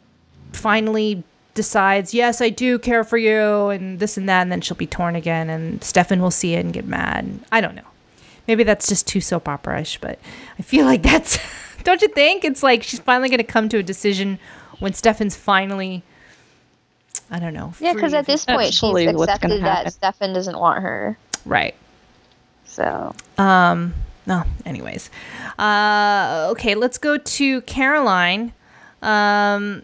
Speaker 1: finally decides, yes, I do care for you, and this and that, and then she'll be torn again, and Stefan will see it and get mad. I don't know. Maybe that's just too soap opera-ish, but I feel like that's... Don't you think? It's like she's finally going to come to a decision when Stefan's finally... I don't know.
Speaker 2: Yeah, because
Speaker 1: free
Speaker 2: at
Speaker 1: of-
Speaker 2: this
Speaker 3: That's
Speaker 2: point she's
Speaker 3: totally what's gonna
Speaker 2: accepted
Speaker 3: happen.
Speaker 2: that Stefan doesn't want her.
Speaker 1: Right.
Speaker 2: So
Speaker 1: Um, no, anyways. Uh, okay, let's go to Caroline. Um,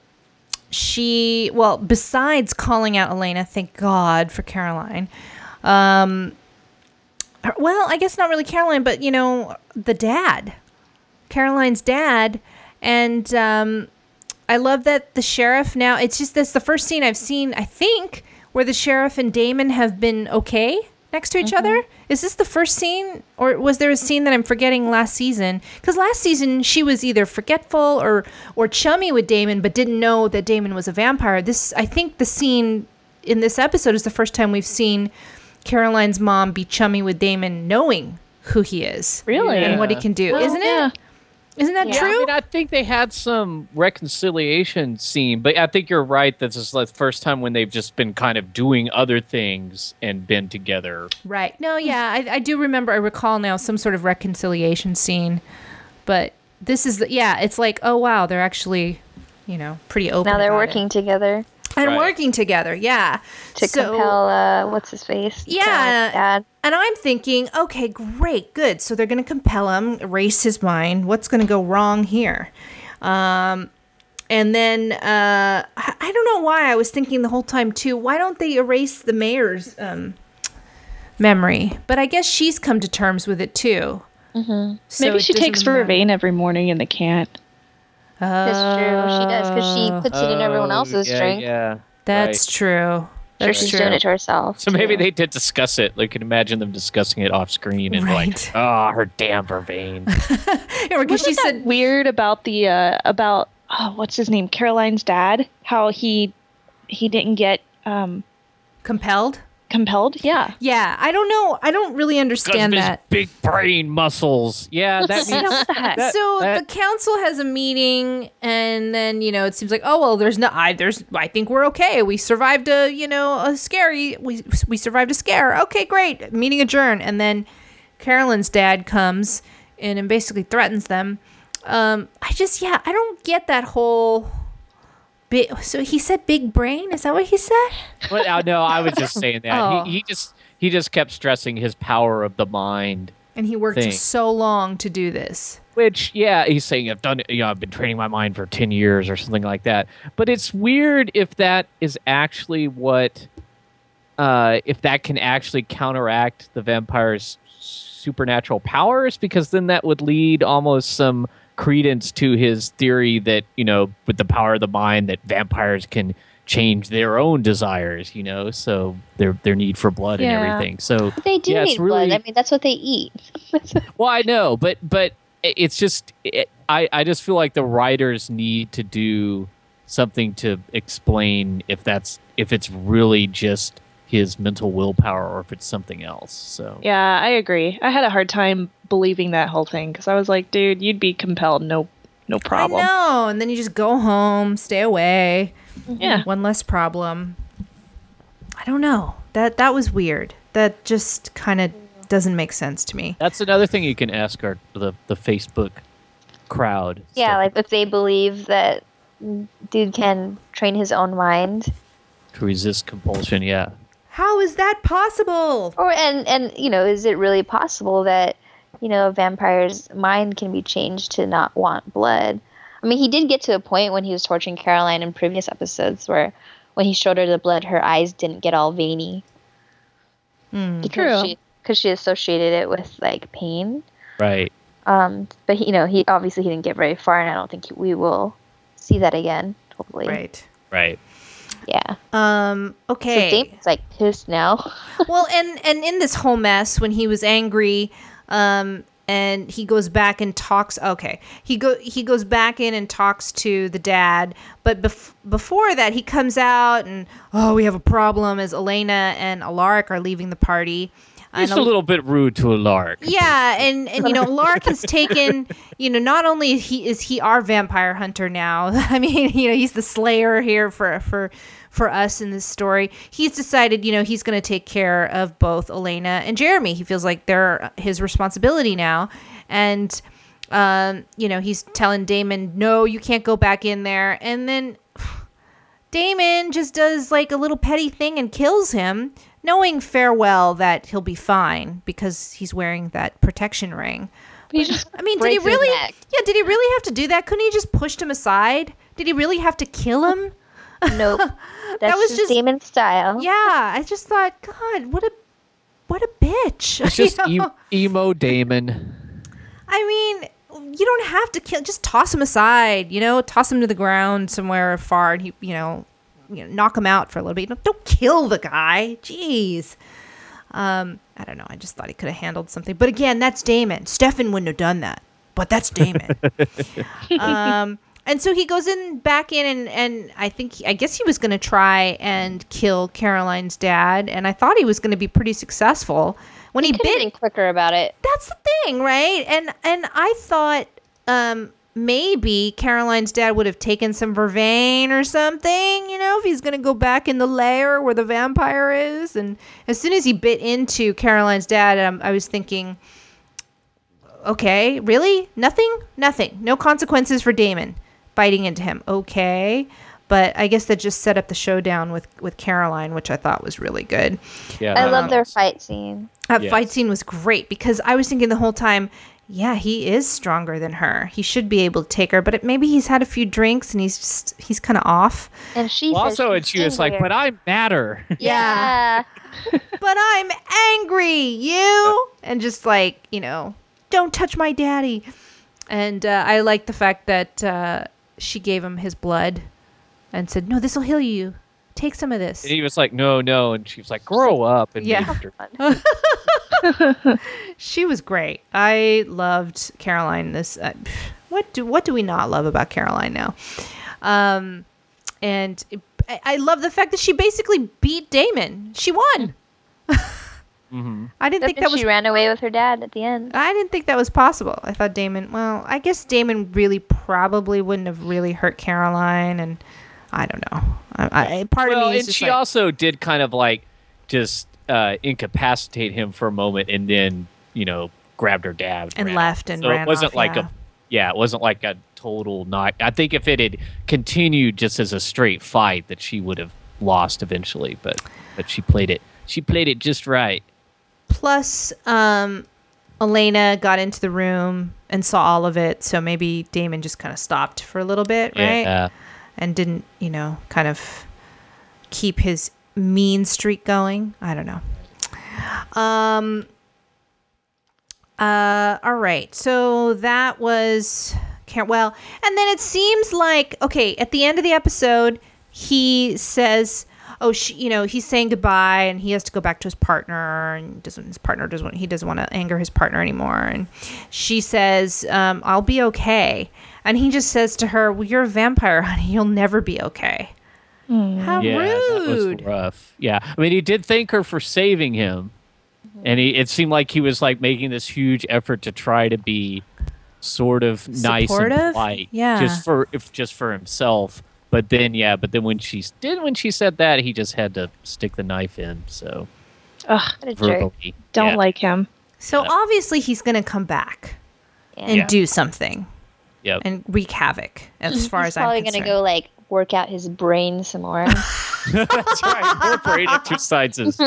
Speaker 1: she, well, besides calling out Elena, thank God for Caroline. Um, her- well, I guess not really Caroline, but, you know, the dad. Caroline's dad. And, um, I love that the sheriff now, it's just, that's the first scene I've seen, I think, where the sheriff and Damon have been okay next to each other. Is this the first scene, or was there a scene that I'm forgetting last season? Because last season she was either forgetful or or chummy with Damon, but didn't know that Damon was a vampire. This, I think, the scene in this episode is the first time we've seen Caroline's mom be chummy with Damon, knowing who he is
Speaker 3: Really?
Speaker 1: and what he
Speaker 4: Yeah.
Speaker 1: can do.
Speaker 3: Well,
Speaker 1: Isn't
Speaker 3: yeah.
Speaker 1: it? Isn't that
Speaker 2: Yeah.
Speaker 4: I
Speaker 1: true?
Speaker 4: mean, I think they had some reconciliation scene, but I think you're right. This is like the first time when they've just been kind of doing other things and been together.
Speaker 1: Right. No, yeah, I, I do remember, I recall now some sort of reconciliation scene, but this is, the, yeah, it's like, oh, wow, they're actually, you know, pretty open
Speaker 2: now they're
Speaker 1: about
Speaker 2: working
Speaker 1: it.
Speaker 2: together
Speaker 1: And
Speaker 4: Right.
Speaker 1: working together, yeah.
Speaker 2: to
Speaker 1: So-
Speaker 2: compel uh what's his face?
Speaker 1: Yeah.
Speaker 2: Caroline's dad.
Speaker 1: And I'm thinking, okay, great, good. So they're going to compel him, erase his mind. What's going to go wrong here? Um, and then uh, I, I don't know why I was thinking the whole time too. Why don't they erase the mayor's um, memory? But I guess she's come to terms with it too.
Speaker 2: Mm-hmm.
Speaker 1: So
Speaker 3: Maybe
Speaker 1: it
Speaker 3: she takes
Speaker 1: doesn't matter.
Speaker 3: Vervain every morning and they can't.
Speaker 2: That's true. She does because she puts it in everyone
Speaker 4: Oh,
Speaker 2: else's
Speaker 4: yeah,
Speaker 2: drink.
Speaker 4: Yeah.
Speaker 1: That's
Speaker 4: right.
Speaker 1: true.
Speaker 2: Sure,
Speaker 1: That's
Speaker 2: she's
Speaker 1: true.
Speaker 2: doing it to herself.
Speaker 4: So maybe
Speaker 2: too.
Speaker 4: they did discuss it. Like, you can imagine them discussing it off screen and
Speaker 1: Right.
Speaker 4: like, oh, her damn Vervain.
Speaker 1: Yeah, because she
Speaker 3: Wasn't that
Speaker 1: said
Speaker 3: weird about the uh, about oh, what's his name, Caroline's dad? How he he didn't get um,
Speaker 1: compelled.
Speaker 3: compelled? Yeah.
Speaker 1: Yeah, I don't know. I don't really
Speaker 4: Because of
Speaker 1: understand
Speaker 4: his
Speaker 1: that.
Speaker 4: big brain muscles. Yeah, that
Speaker 3: Yeah,
Speaker 4: means
Speaker 3: what the heck?
Speaker 4: that-
Speaker 1: So
Speaker 4: that-
Speaker 1: the council has a meeting, and then you know it seems like, oh well, there's no, I there's, I think we're okay. We survived a, you know, a scary, we we survived a scare. Okay, great. Meeting adjourned, and then Carolyn's dad comes in and basically threatens them. Um, I just, yeah, I don't get that whole. Big, so he said big brain. Is that what he said?
Speaker 4: Well, uh, no, I was just saying that.
Speaker 1: Oh.
Speaker 4: He, he just he just kept stressing his power of the mind.
Speaker 1: And he worked
Speaker 4: Thing.
Speaker 1: so long to do this.
Speaker 4: Which, yeah, he's saying I've done, you know, I've been training my mind for ten years or something like that. But it's weird if that is actually what, uh, if that can actually counteract the vampire's supernatural powers, because then that would lead almost some credence to his theory that, you know, with the power of the mind, that vampires can change their own desires, you know, so their their need for blood
Speaker 3: Yeah.
Speaker 4: and everything. So
Speaker 2: They do
Speaker 4: yeah, it's
Speaker 2: need
Speaker 4: really-
Speaker 2: blood. I mean, that's what they eat.
Speaker 4: well, I know, but but it's just it, I I just feel like the writers need to do something to explain if that's if it's really just his mental willpower or if it's something else. So
Speaker 3: Yeah, I agree. I had a hard time believing that whole thing because I was like, dude, you'd be compelled, no, no problem.
Speaker 1: I know. And then you just go home, stay away.
Speaker 3: Yeah.
Speaker 1: One less problem. I don't know. That that was weird. That just kind of doesn't make sense to me.
Speaker 4: that's another thing you can ask our the the Facebook crowd.
Speaker 2: Yeah,
Speaker 4: stuff,
Speaker 2: like if they believe that dude can train his own mind,
Speaker 4: to resist compulsion. Yeah.
Speaker 1: How is that possible?
Speaker 2: or and and you know, is it really possible that you know a vampire's mind can be changed to not want blood? I mean, he did get to a point when he was torturing Caroline in previous episodes where when he showed her the blood, her eyes didn't get all veiny
Speaker 1: Hmm.
Speaker 2: because
Speaker 3: True.
Speaker 2: she because she associated it with like pain.
Speaker 4: Right.
Speaker 2: Um, but he, you know, he obviously he didn't get very far, and I don't think we will see that again. Hopefully,
Speaker 1: Right.
Speaker 4: Right.
Speaker 2: yeah.
Speaker 1: Um. Okay.
Speaker 2: So Damon's like pissed now.
Speaker 1: well, and and in this whole mess, when he was angry, um, and he goes back and talks. Okay, he go he goes back in and talks to the dad. But bef- before that, he comes out and oh, we have a problem. As Elena and Alaric are leaving the party.
Speaker 4: Just
Speaker 1: And
Speaker 4: a little bit rude to a lark.
Speaker 1: Yeah, and, and you know, Lark has taken, you know, not only he is he our vampire hunter now. I mean, you know, he's the slayer here for for for us in this story. He's decided, you know, he's going to take care of both Elena and Jeremy. He feels like they're his responsibility now, and um, you know, he's telling Damon, "No, you can't go back in there." And then Damon just does like a little petty thing and kills him, knowing farewell that he'll be fine because he's wearing that protection ring.
Speaker 2: He just
Speaker 1: I mean, did he
Speaker 2: breaks his
Speaker 1: really?
Speaker 2: neck.
Speaker 1: Yeah, did he really have to do that? Couldn't he just pushed him aside? Did he really have to kill him?
Speaker 2: Nope. That's
Speaker 1: was
Speaker 2: just
Speaker 1: just-
Speaker 2: Damon's style.
Speaker 1: Yeah, I just thought, God, what a what a bitch.
Speaker 4: It's just
Speaker 1: You
Speaker 4: e-
Speaker 1: know?
Speaker 4: emo Damon.
Speaker 1: I mean, you don't have to kill. Just toss him aside. You know, toss him to the ground somewhere far, and he, you know, you know, knock him out for a little bit. Don't, don't kill the guy. Jeez. Um, I don't know. I just thought he could have handled something. But again, that's Damon. Stefan wouldn't have done that. But that's Damon. um, and so he goes in back in, and, and I think he, I guess he was going to try and kill Caroline's dad, and I thought he was going to be pretty successful when he,
Speaker 2: He could have
Speaker 1: bit.
Speaker 2: been quicker about it.
Speaker 1: That's the thing, right? And and I thought um, maybe Caroline's dad would have taken some vervain or something, you know, if he's going to go back in the lair where the vampire is. And as soon as he bit into Caroline's dad, um, I was thinking, okay, really? Nothing? Nothing. No consequences for Damon biting into him. Okay. But I guess that just set up the showdown with, with Caroline, which I thought was really good.
Speaker 4: Yeah.
Speaker 2: I
Speaker 4: that
Speaker 2: love their
Speaker 4: was-
Speaker 2: fight scene.
Speaker 1: That
Speaker 4: Yes.
Speaker 1: fight scene was great because I was thinking the whole time, yeah, he is stronger than her. He should be able to take her, but it, maybe he's had a few drinks and he's just he's kind of off.
Speaker 2: And she
Speaker 4: Well,
Speaker 2: says
Speaker 4: also,
Speaker 2: she's
Speaker 4: and she was like,
Speaker 2: angrier.
Speaker 4: "But I matter."
Speaker 2: Yeah.
Speaker 1: But I'm angry, you, and just like, you know, don't touch my daddy. And uh, I like the fact that uh, she gave him his blood and said, "No, this will heal you. Take some of this."
Speaker 4: And he was like, "No, no," and she was like, "Grow up." And
Speaker 1: Yeah.
Speaker 4: named her.
Speaker 1: She was great. I loved Caroline. This uh, what do what do we not love about Caroline now? Um, and it, I, I love the fact that she basically beat Damon. She won.
Speaker 4: Mhm.
Speaker 1: I didn't think
Speaker 2: Except
Speaker 1: that was.
Speaker 2: she ran away with her dad at the end.
Speaker 1: I didn't think that was possible. I thought Damon. Well, I guess Damon really probably wouldn't have really hurt Caroline, and I don't know. I, I, part
Speaker 4: Well,
Speaker 1: of me is
Speaker 4: and
Speaker 1: just
Speaker 4: she
Speaker 1: like,
Speaker 4: also did kind of like just uh, incapacitate him for a moment, and then you know grabbed her dad
Speaker 1: And
Speaker 4: ran
Speaker 1: left
Speaker 4: off.
Speaker 1: and
Speaker 4: so
Speaker 1: ran
Speaker 4: it wasn't
Speaker 1: off,
Speaker 4: like
Speaker 1: yeah.
Speaker 4: a yeah, it wasn't like a total knock. I think if it had continued just as a straight fight, that she would have lost eventually. But but she played it. She played it just right.
Speaker 1: Plus, um, Elena got into the room and saw all of it, so maybe Damon just kind of stopped for a little bit, right?
Speaker 4: Yeah.
Speaker 1: And didn't, you know, kind of keep his mean streak going. I don't know. Um. Uh. All right. So that was well, and then it seems like okay. At the end of the episode, he says, "Oh, she, you know, he's saying goodbye, and he has to go back to his partner, and doesn't his partner doesn't he doesn't want to anger his partner anymore." And she says, um, "I'll be okay," and he just says to her, "Well, you're a vampire, honey. You'll never be okay." How
Speaker 4: Yeah, that
Speaker 1: rude!
Speaker 4: was rough. Yeah, I mean, he did thank her for saving him, and he it seemed like he was like making this huge effort to try to be sort of nice
Speaker 1: Supportive?
Speaker 4: and polite,
Speaker 1: Yeah.
Speaker 4: just for if just for himself. But then, yeah, but then when she did when she said that, he just had to stick the knife in. So
Speaker 3: Ugh,
Speaker 2: What a jerk.
Speaker 4: verbally,
Speaker 3: don't
Speaker 4: yeah.
Speaker 3: like him.
Speaker 1: So
Speaker 4: Yeah.
Speaker 1: obviously he's going to come back
Speaker 2: Yeah.
Speaker 1: and
Speaker 4: Yeah.
Speaker 1: do something
Speaker 4: Yep.
Speaker 1: and wreak havoc. As far
Speaker 2: He's
Speaker 1: as I'm
Speaker 2: probably
Speaker 1: concerned,
Speaker 2: gonna go like work out his brain some more.
Speaker 4: That's right. More brain exercises.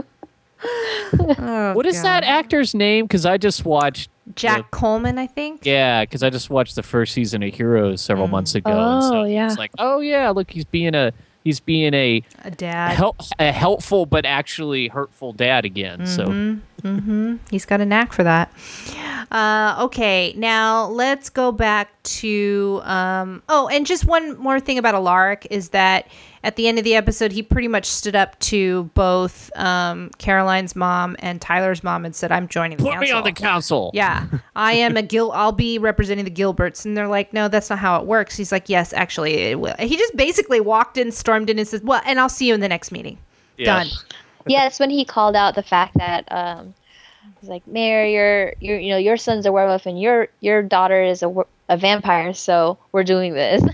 Speaker 1: Oh,
Speaker 4: What is
Speaker 1: God.
Speaker 4: that actor's name? Because I just watched.
Speaker 1: Jack
Speaker 4: the-
Speaker 1: Coleman, I think.
Speaker 4: Yeah, because I just watched the first season of Heroes several months ago. and so
Speaker 3: Oh, yeah.
Speaker 4: It's like, oh yeah, look, he's being a he's being a
Speaker 1: A dad.
Speaker 4: help a helpful but actually hurtful dad again. So
Speaker 1: Mm-hmm. He's got a knack for that. Uh, okay, now let's go back to. Um, oh, and just one more thing about Alaric is that at the end of the episode, he pretty much stood up to both um, Caroline's mom and Tyler's mom and said, "I'm joining the
Speaker 4: put
Speaker 1: council."
Speaker 4: me on the council.
Speaker 1: Yeah, I am a Gil. I'll be representing the Gilberts, and they're like, "No, that's not how it works." He's like, "Yes, actually, it will." He just basically walked in, stormed in, and says, "Well, and I'll see you in the next meeting."
Speaker 4: Yeah.
Speaker 1: Done.
Speaker 2: Yeah, it's when he called out the fact that um, he's like, Mayor, your your you know your son's a werewolf and your your daughter is a wer- a vampire, so we're doing this.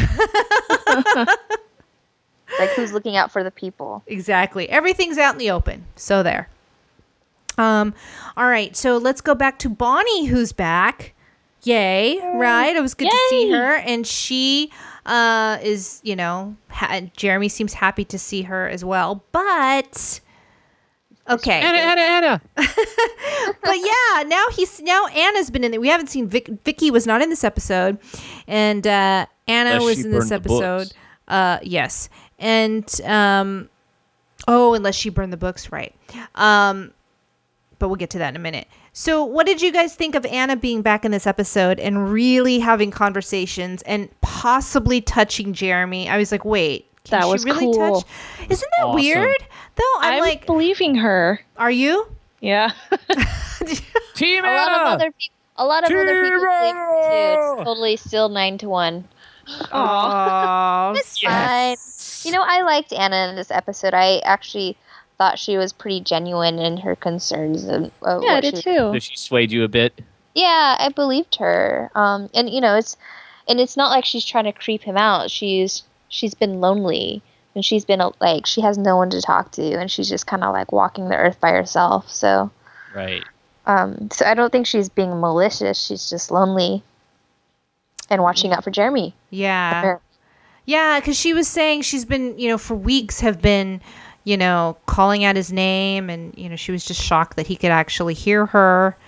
Speaker 2: Like, who's looking out for the people?
Speaker 1: Exactly. Everything's out in the open. So there. Um, all right. So let's go back to Bonnie, who's back. Yay. Right. It was good to see
Speaker 2: Yay.
Speaker 1: her. And she uh, is, you know, ha- Jeremy seems happy to see her as well. But, okay.
Speaker 4: Anna, Anna, Anna.
Speaker 1: But yeah, now he's, now Anna's been in there. We haven't seen Vic, Vicky was not in this episode. And uh, Anna
Speaker 4: Unless
Speaker 1: was
Speaker 4: she
Speaker 1: in this
Speaker 4: burned the
Speaker 1: episode.
Speaker 4: books.
Speaker 1: Uh, yes. And, um, oh, unless she burned the books, right. Um, but we'll get to that in a minute. So what did you guys think of Anna being back in this episode and really having conversations and possibly touching Jeremy? I was like, wait, can
Speaker 3: That
Speaker 1: she
Speaker 3: was
Speaker 1: really
Speaker 3: cool.
Speaker 1: touch? Isn't that
Speaker 4: Awesome.
Speaker 1: weird? Though I'm,
Speaker 3: I'm
Speaker 1: like,
Speaker 3: believing her.
Speaker 1: are you?
Speaker 3: Yeah.
Speaker 4: Team
Speaker 2: A lot of
Speaker 4: Anna.
Speaker 2: other people. A lot of other people believe her too.
Speaker 4: Hero!
Speaker 2: It's totally still nine to one.
Speaker 1: Oh,
Speaker 2: It's fine. You know, I liked Anna in this episode. I actually thought she was pretty genuine in her concerns and uh,
Speaker 3: Yeah, I
Speaker 2: what
Speaker 3: did
Speaker 2: she
Speaker 3: too.
Speaker 4: So she swayed you a bit.
Speaker 2: Yeah, I believed her. Um, and you know, it's and it's not like she's trying to creep him out. She's she's been lonely and she's been uh, like she has no one to talk to, and she's just kind of like walking the earth by herself. So,
Speaker 4: Right.
Speaker 2: um, so I don't think she's being malicious. She's just lonely and watching out for Jeremy.
Speaker 1: yeah. Yeah, because she was saying she's been, you know, for weeks have been, you know, calling out his name. And, you know, she was just shocked that he could actually hear her.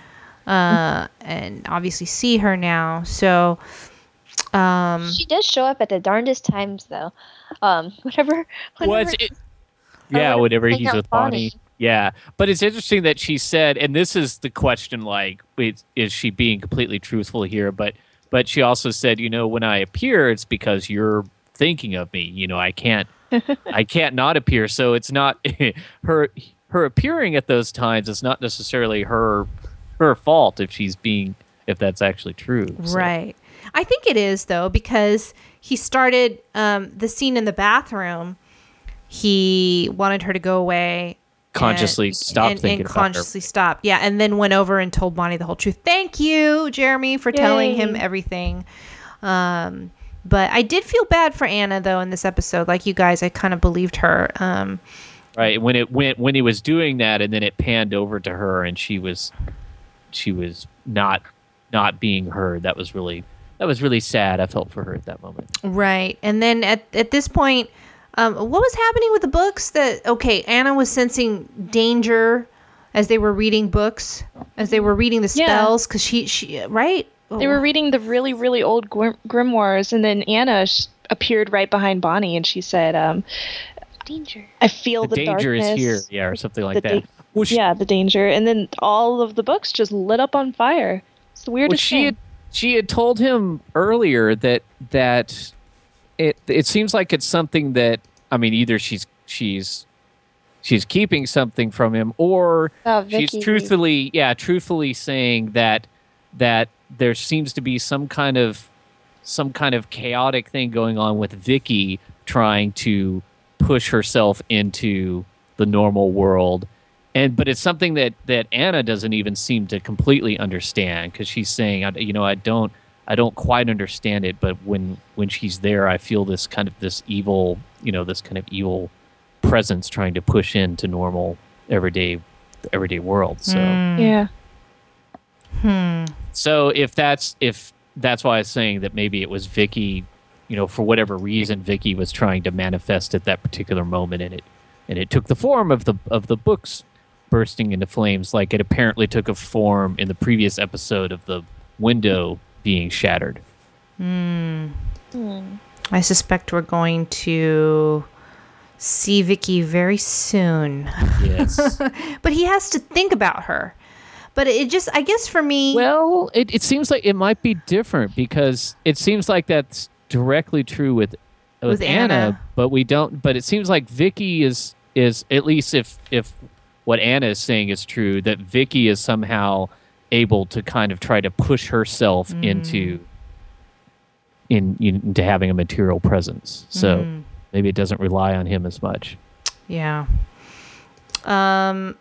Speaker 1: uh, and obviously see her now. So, um,
Speaker 2: She does show up at the darndest times, though. Um, whenever, whenever
Speaker 4: Was it? Yeah,
Speaker 2: whenever
Speaker 4: whenever
Speaker 2: hang
Speaker 4: he's
Speaker 2: out
Speaker 4: with
Speaker 2: with
Speaker 4: Bonnie.
Speaker 2: Bonnie.
Speaker 4: Yeah, but it's interesting that she said, and this is the question: like, wait, is she being completely truthful here? But but she also said, you know, when I appear, it's because you're thinking of me. You know, I can't I can't not appear. So it's not her her appearing at those times. It's not necessarily her her fault if she's being if that's actually true. So.
Speaker 1: right. I think it is though, because he started um, the scene in the bathroom. He wanted her to go away.
Speaker 4: Consciously
Speaker 1: and,
Speaker 4: stop
Speaker 1: and,
Speaker 4: thinking
Speaker 1: and
Speaker 4: about her.
Speaker 1: consciously stopped. Yeah, and then went over and told Bonnie the whole truth. Thank you, Jeremy, for telling him
Speaker 3: Yay.
Speaker 1: everything. Um, but I did feel bad for Anna though in this episode. Like you guys, I kind of believed her. Um,
Speaker 4: Right, when it went when he was doing that, and then it panned over to her, and she was she was not not being heard. That was really that was really sad. I felt for her at that moment.
Speaker 1: right, and then at at this point, um, what was happening with the books? That okay, Anna was sensing danger as they were reading books, as they were reading the
Speaker 3: Yeah.
Speaker 1: spells, because she she right.
Speaker 3: They were reading the really, really old grim- grimoires, and then Anna sh- appeared right behind Bonnie, and she said, um,
Speaker 2: danger.
Speaker 3: "I feel
Speaker 4: The,
Speaker 3: the,
Speaker 4: danger is
Speaker 3: darkness."
Speaker 4: here, yeah, or something like
Speaker 3: the
Speaker 4: that.
Speaker 3: da-
Speaker 4: Well, she,
Speaker 3: Yeah, the danger, and then all of the books just lit up on fire. It's the
Speaker 4: well,
Speaker 3: weirdest
Speaker 4: she
Speaker 3: thing.
Speaker 4: had she had told him earlier that that it it seems like it's something that I mean either she's she's she's keeping something from him, or
Speaker 2: Oh,
Speaker 4: she's
Speaker 2: Vicky.
Speaker 4: truthfully yeah truthfully saying that that there seems to be some kind of some kind of chaotic thing going on with Vicky trying to push herself into the normal world. And but it's something that that Anna doesn't even seem to completely understand, because she's saying, I- you know, I don't I don't quite understand it, but when when she's there, I feel this kind of this evil, you know, this kind of evil presence trying to push into normal everyday everyday world. So
Speaker 1: Mm.
Speaker 3: Yeah.
Speaker 1: Hmm.
Speaker 4: so if that's if that's why I was saying that maybe it was Vicky, you know, for whatever reason, Vicky was trying to manifest at that particular moment, and it and it took the form of the of the books bursting into flames, like it apparently took a form in the previous episode of the window being shattered.
Speaker 1: Hmm.
Speaker 2: Hmm.
Speaker 1: I suspect we're going to see Vicky very soon.
Speaker 4: Yes.
Speaker 1: But he has to think about her. But it just, I guess for me,
Speaker 4: Well, it, it seems like it might be different, because it seems like that's directly true with with,
Speaker 1: With
Speaker 4: Anna,
Speaker 1: Anna.
Speaker 4: but we don't. But it seems like Vicky is is at least if if what Anna is saying is true, that Vicky is somehow able to kind of try to push herself
Speaker 1: Mm.
Speaker 4: into in into having a material presence. So
Speaker 1: Mm.
Speaker 4: maybe it doesn't rely on him as much.
Speaker 1: yeah. Um,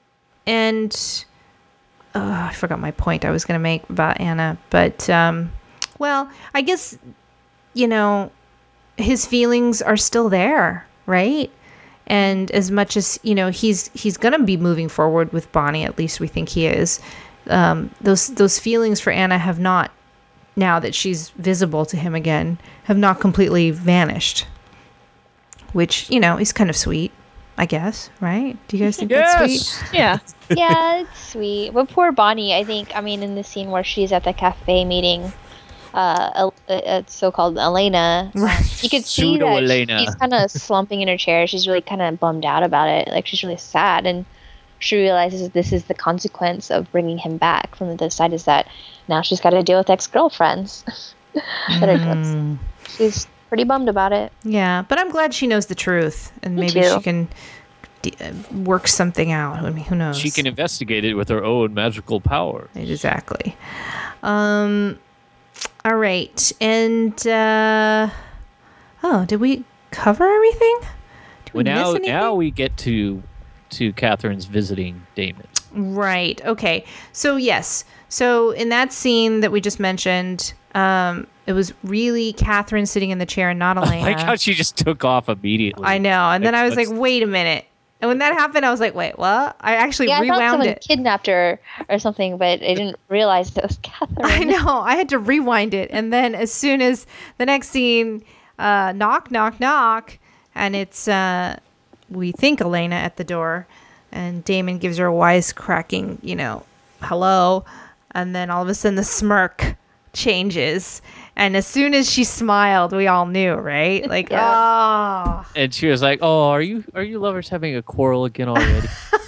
Speaker 1: and uh, I forgot my point I was going to make about Anna. But, um, well, I guess, you know, his feelings are still there, right? And as much as, you know, he's he's going to be moving forward with Bonnie, at least we think he is, um, those those feelings for Anna have not, now that she's visible to him again, have not completely vanished. Which, you know, is kind of sweet, I guess, right? Do you guys think that's sweet?
Speaker 3: Yeah.
Speaker 2: Yeah, it's sweet. But poor Bonnie, I think, I mean, in the scene where she's at the cafe meeting uh, El- uh, uh, so-called Elena, um, you could see
Speaker 4: Pseudo
Speaker 2: that
Speaker 4: Elena.
Speaker 2: she's kind of slumping in her chair. She's really kind of bummed out about it. Like, she's really sad. And she realizes that this is the consequence of bringing him back. From the other side is that now she's got to deal with ex-girlfriends. that are close.
Speaker 1: Mm.
Speaker 2: She's pretty bummed about it.
Speaker 1: Yeah, but I'm glad she knows the truth, and
Speaker 2: Me
Speaker 1: maybe
Speaker 2: too.
Speaker 1: she can d- uh, work something out. I mean, who knows?
Speaker 4: She can investigate it with her own magical power.
Speaker 1: Exactly. Um. All right, and uh, oh, did we cover everything? Did we
Speaker 4: Well, now
Speaker 1: miss anything?
Speaker 4: now we get to to Catherine's visiting Damon.
Speaker 1: Right. Okay. So yes. So in that scene that we just mentioned, um, it was really Catherine sitting in the chair and not
Speaker 4: I
Speaker 1: Elena.
Speaker 4: like how she just took off immediately.
Speaker 1: I know. And then I was like,
Speaker 4: What's-
Speaker 1: wait a minute. And when that happened, I was like, wait, what? I actually
Speaker 2: Yeah, I thought
Speaker 1: rewound
Speaker 2: someone
Speaker 1: it.
Speaker 2: kidnapped her or something, but I didn't realize it was Catherine.
Speaker 1: I know. I had to rewind it. And then as soon as the next scene, uh, knock, knock, knock, and it's, uh, we think Elena at the door, and Damon gives her a wisecracking, you know, hello. and then all of a sudden the smirk changes. And as soon as she smiled, we all knew, right? Like, oh.
Speaker 4: And she was like, "Oh, are you are you lovers having a quarrel again already?"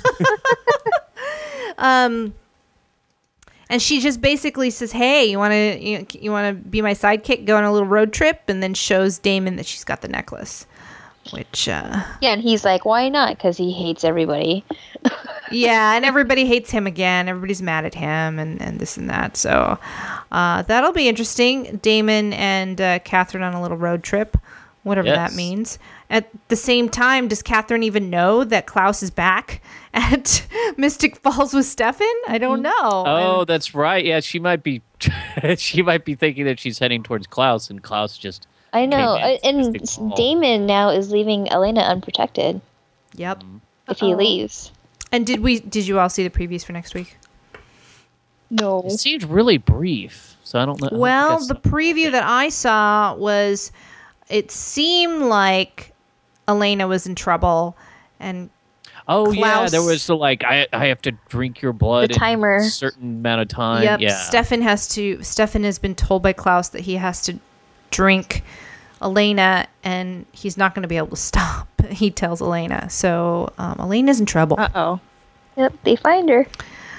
Speaker 1: um, and she just basically says, "Hey, you want to you, you want to be my sidekick? Go on a little road trip," and then shows Damon that she's got the necklace, which uh,
Speaker 2: Yeah, and he's like, why not? Because he hates everybody.
Speaker 1: yeah, and everybody hates him again. Everybody's mad at him, and, and this and that. So uh, that'll be interesting. Damon and uh, Catherine on a little road trip, whatever
Speaker 4: Yes.
Speaker 1: that means. At the same time, does Catherine even know that Klaus is back at Mystic Falls with Stefan? I don't know.
Speaker 4: Oh,
Speaker 1: And-
Speaker 4: that's right. Yeah, she might be she might be thinking that she's heading towards Klaus, and Klaus just
Speaker 2: I know.
Speaker 4: Came in,
Speaker 2: Uh, and
Speaker 4: Mystic
Speaker 2: s-
Speaker 4: Falls.
Speaker 2: Damon now is leaving Elena unprotected
Speaker 1: Yep.
Speaker 2: if he leaves.
Speaker 1: And did we? Did you all see the previews for next week?
Speaker 3: No.
Speaker 4: it seemed really brief. So I don't know. I don't think
Speaker 1: Well,
Speaker 4: I
Speaker 1: the
Speaker 4: saw-
Speaker 1: preview that I saw was, it seemed like Elena was in trouble, and
Speaker 4: Oh yeah, there
Speaker 1: Klaus-
Speaker 4: was the like I I have to drink your blood
Speaker 2: The
Speaker 4: in
Speaker 2: timer.
Speaker 4: a certain amount of time.
Speaker 1: yep,
Speaker 4: Yeah.
Speaker 1: Stefan has to. Stefan has been told by Klaus that he has to drink Elena, and he's not going to be able to stop. He tells Elena, so um, Elena's in trouble.
Speaker 3: Uh oh.
Speaker 2: Yep, they find her.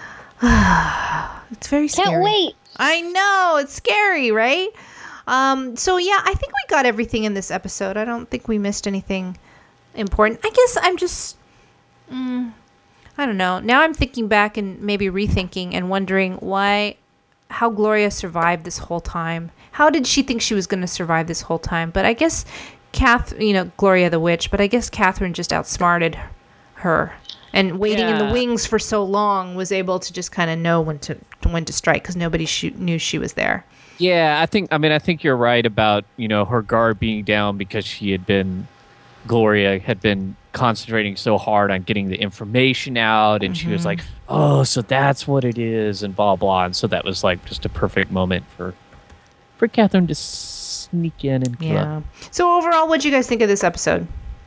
Speaker 1: It's very scary.
Speaker 2: Can't wait.
Speaker 1: I know, it's scary, right? Um, so yeah, I think we got everything in this episode. I don't think we missed anything important. I guess I'm just, mm, I don't know. Now I'm thinking back and maybe rethinking and wondering why, how Gloria survived this whole time. How did she think she was going to survive this whole time? But I guess Kath, you know, Gloria the witch. But I guess Catherine just outsmarted her. And waiting in the
Speaker 4: Yeah.
Speaker 1: wings for so long was able to just kind of know when to when to strike because nobody sh- knew she was there.
Speaker 4: Yeah, I think. I mean, I think you're right about you know her guard being down because she had been, Gloria had been concentrating so hard on getting the information out, and she was like, "Oh, so that's what it is," and blah blah. And so that was like just a perfect moment for, for Catherine to sneak in and kill.
Speaker 1: Yeah. So overall, what'd you guys think of this episode?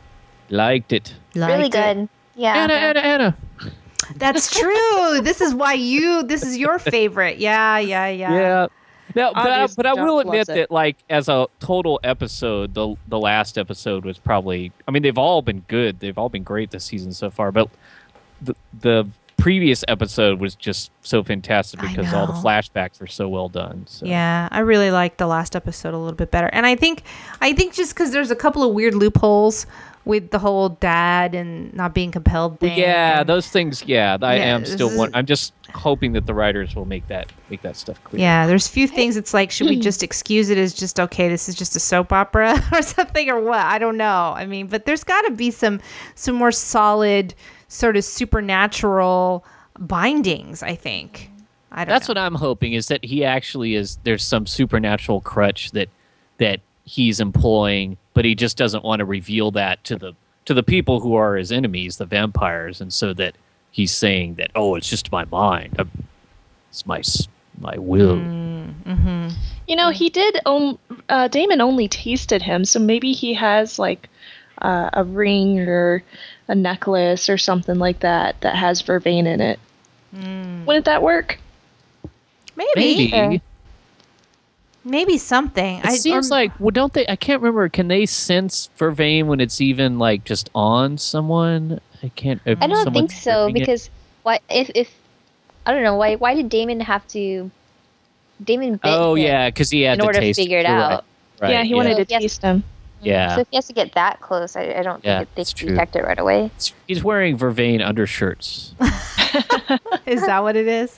Speaker 4: Liked it.
Speaker 2: Really
Speaker 1: Liked it?
Speaker 2: good. Yeah.
Speaker 4: Anna, Anna, Anna.
Speaker 1: That's true. This is why you. This is your favorite. Yeah, yeah, yeah.
Speaker 4: Yeah. Now, but I,
Speaker 3: Obvious
Speaker 4: but I
Speaker 3: Doc
Speaker 4: will
Speaker 3: loves
Speaker 4: admit
Speaker 3: it.
Speaker 4: that, like, as a total episode, the the last episode was probably. I mean, they've all been good. They've all been great this season so far. But the the previous episode was just so fantastic
Speaker 1: I
Speaker 4: because all the
Speaker 1: know.
Speaker 4: flashbacks were so well done. So.
Speaker 1: Yeah, I really liked the last episode a little bit better, and I think, I think just because there's a couple of weird loopholes with the whole dad and not being compelled
Speaker 4: Well,
Speaker 1: thing.
Speaker 4: yeah,
Speaker 1: and-
Speaker 4: those things. Yeah, I
Speaker 1: Yeah,
Speaker 4: am still.
Speaker 1: this is-
Speaker 4: One, I'm just hoping that the writers will make that make that stuff clear.
Speaker 1: Yeah, there's few things. It's like, should we just excuse it as just okay? This is just a soap opera or something, or what? I don't know. I mean, but there's got to be some some more solid, sort of supernatural bindings. I think. I don't.
Speaker 4: That's
Speaker 1: know.
Speaker 4: what I'm hoping is that he actually is. There's some supernatural crutch that that he's employing, but he just doesn't want to reveal that to the to the people who are his enemies, the vampires, and so that he's saying that, oh, it's just my mind, I'm- it's my s- my will.
Speaker 1: Mm-hmm.
Speaker 3: You know, he did. Um, uh, Damon only tasted him, so maybe he has like uh, a ring or a necklace or something like that that has vervain in it.
Speaker 1: Mm.
Speaker 3: Wouldn't that work?
Speaker 1: Maybe,
Speaker 4: Maybe.
Speaker 1: maybe,
Speaker 2: Yeah.
Speaker 1: something.
Speaker 4: It
Speaker 1: I,
Speaker 4: seems
Speaker 1: or-
Speaker 4: like well, don't they? I can't remember. Can they sense vervain when it's even like just on someone? I can't. if
Speaker 2: I don't
Speaker 4: someone's
Speaker 2: think so
Speaker 4: dripping it.
Speaker 2: because why? If if I don't know why. Why did Damon have to? Damon bit
Speaker 4: Oh
Speaker 2: him
Speaker 4: yeah, because he had
Speaker 2: in
Speaker 4: to
Speaker 2: order to
Speaker 4: taste
Speaker 2: figure it
Speaker 4: You're right,
Speaker 2: out.
Speaker 4: right,
Speaker 3: yeah, he wanted to
Speaker 2: Yes.
Speaker 3: taste him.
Speaker 4: Yeah.
Speaker 2: So if he has to get that close, I, I don't
Speaker 4: Yeah,
Speaker 2: think it, they
Speaker 4: it's
Speaker 2: can
Speaker 4: true.
Speaker 2: detect it right away.
Speaker 4: It's- He's wearing vervain undershirts.
Speaker 1: Is that what it is?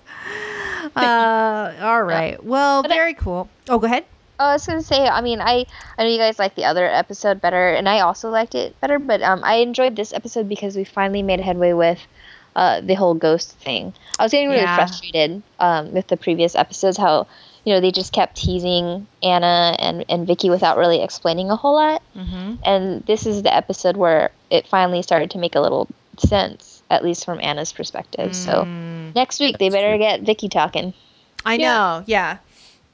Speaker 1: Uh, all right. Well,
Speaker 2: But I-
Speaker 1: very cool. Oh, go ahead.
Speaker 2: Oh, I was gonna say, I mean, I I know you guys liked the other episode better, and I also liked it better. But um, I enjoyed this episode because we finally made a headway with uh the whole ghost thing. I was getting really
Speaker 1: Yeah.
Speaker 2: frustrated um with the previous episodes, how you know they just kept teasing Anna and and Vicky without really explaining a whole lot.
Speaker 1: Mm-hmm.
Speaker 2: And this is the episode where it finally started to make a little sense, at least from Anna's perspective. So
Speaker 1: Mm.
Speaker 2: next week they
Speaker 4: That's
Speaker 2: better
Speaker 4: true.
Speaker 2: get Vicky talking.
Speaker 1: I
Speaker 3: Yeah.
Speaker 1: know. Yeah.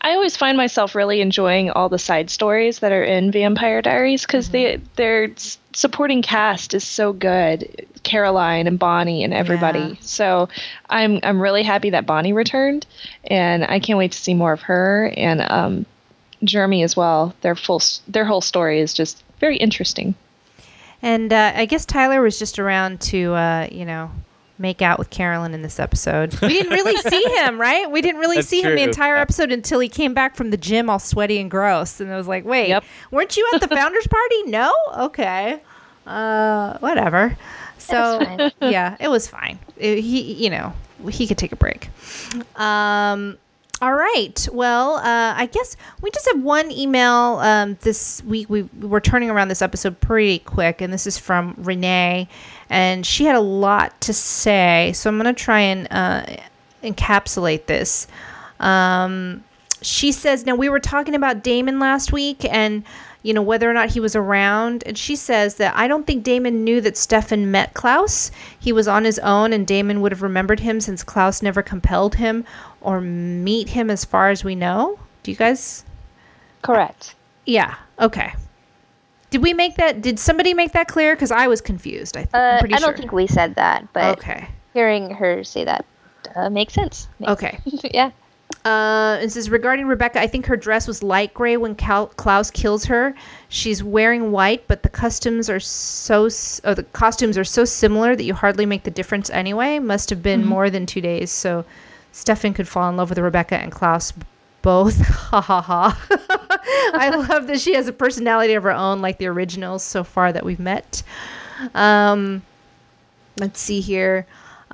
Speaker 3: I always find myself really enjoying all the side stories that are in Vampire Diaries because mm-hmm. they their supporting cast is so good. Caroline and Bonnie and everybody. Yeah. So I'm I'm really happy that Bonnie returned, and I can't wait to see more of her and um, Jeremy as well. Their full their whole story is just very interesting.
Speaker 1: And uh, I guess Tyler was just around to uh, you know. make out with Carolyn in this episode. We didn't really see him, right? We didn't really
Speaker 4: That's
Speaker 1: see
Speaker 4: true.
Speaker 1: him the entire episode until he came back from the gym all sweaty and gross. And I was like, wait, yep. weren't you at the founders party? No? Okay. Uh, whatever. So, yeah, it was fine. It, he, you know, he could take a break. Um, all right. Well, uh, I guess we just have one email um, this week. We, we were turning around this episode pretty quick, and this is from Renee. And she had a lot to say, so I'm going to try and uh, encapsulate this. Um, she says, now we were talking about Damon last week and, you know, whether or not he was around. And she says that I don't think Damon knew that Stefan met Klaus. He was on his own and Damon would have remembered him since Klaus never compelled him or meet him as far as we know. Do you guys?
Speaker 2: Correct.
Speaker 1: Yeah. Okay. Did we make that? Did somebody make that clear? Because I was confused. I, th-
Speaker 2: uh,
Speaker 1: I'm pretty
Speaker 2: I don't
Speaker 1: sure.
Speaker 2: think we said that, but
Speaker 1: okay.
Speaker 2: hearing her say that uh, makes sense. Makes
Speaker 1: okay.
Speaker 2: yeah.
Speaker 1: Uh, it says, regarding Rebecca, I think her dress was light gray when Cal- Klaus kills her. She's wearing white, but the customs are so oh, the costumes are so similar that you hardly make the difference anyway. Must have been mm-hmm. more than two days, so Stefan could fall in love with Rebecca and Klaus both. Ha ha ha. I love that she has a personality of her own like the originals so far that we've met. Um, let's see here.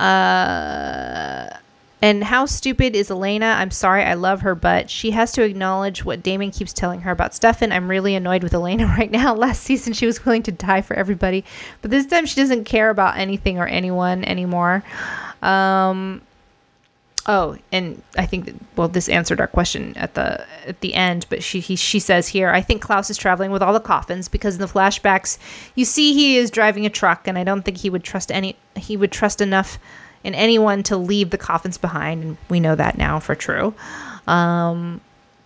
Speaker 1: Uh, and how stupid is Elena? I'm sorry, I love her, but she has to acknowledge what Damon keeps telling her about Stefan. I'm really annoyed with Elena right now. Last season she was willing to die for everybody, but this time she doesn't care about anything or anyone anymore. Um... Oh, and I think that, well, this answered our question at the at the end, but she he, she says here, I think Klaus is traveling with all the coffins because in the flashbacks you see he is driving a truck, and I don't think he would trust any he would trust enough in anyone to leave the coffins behind, and we know that now for true. Um,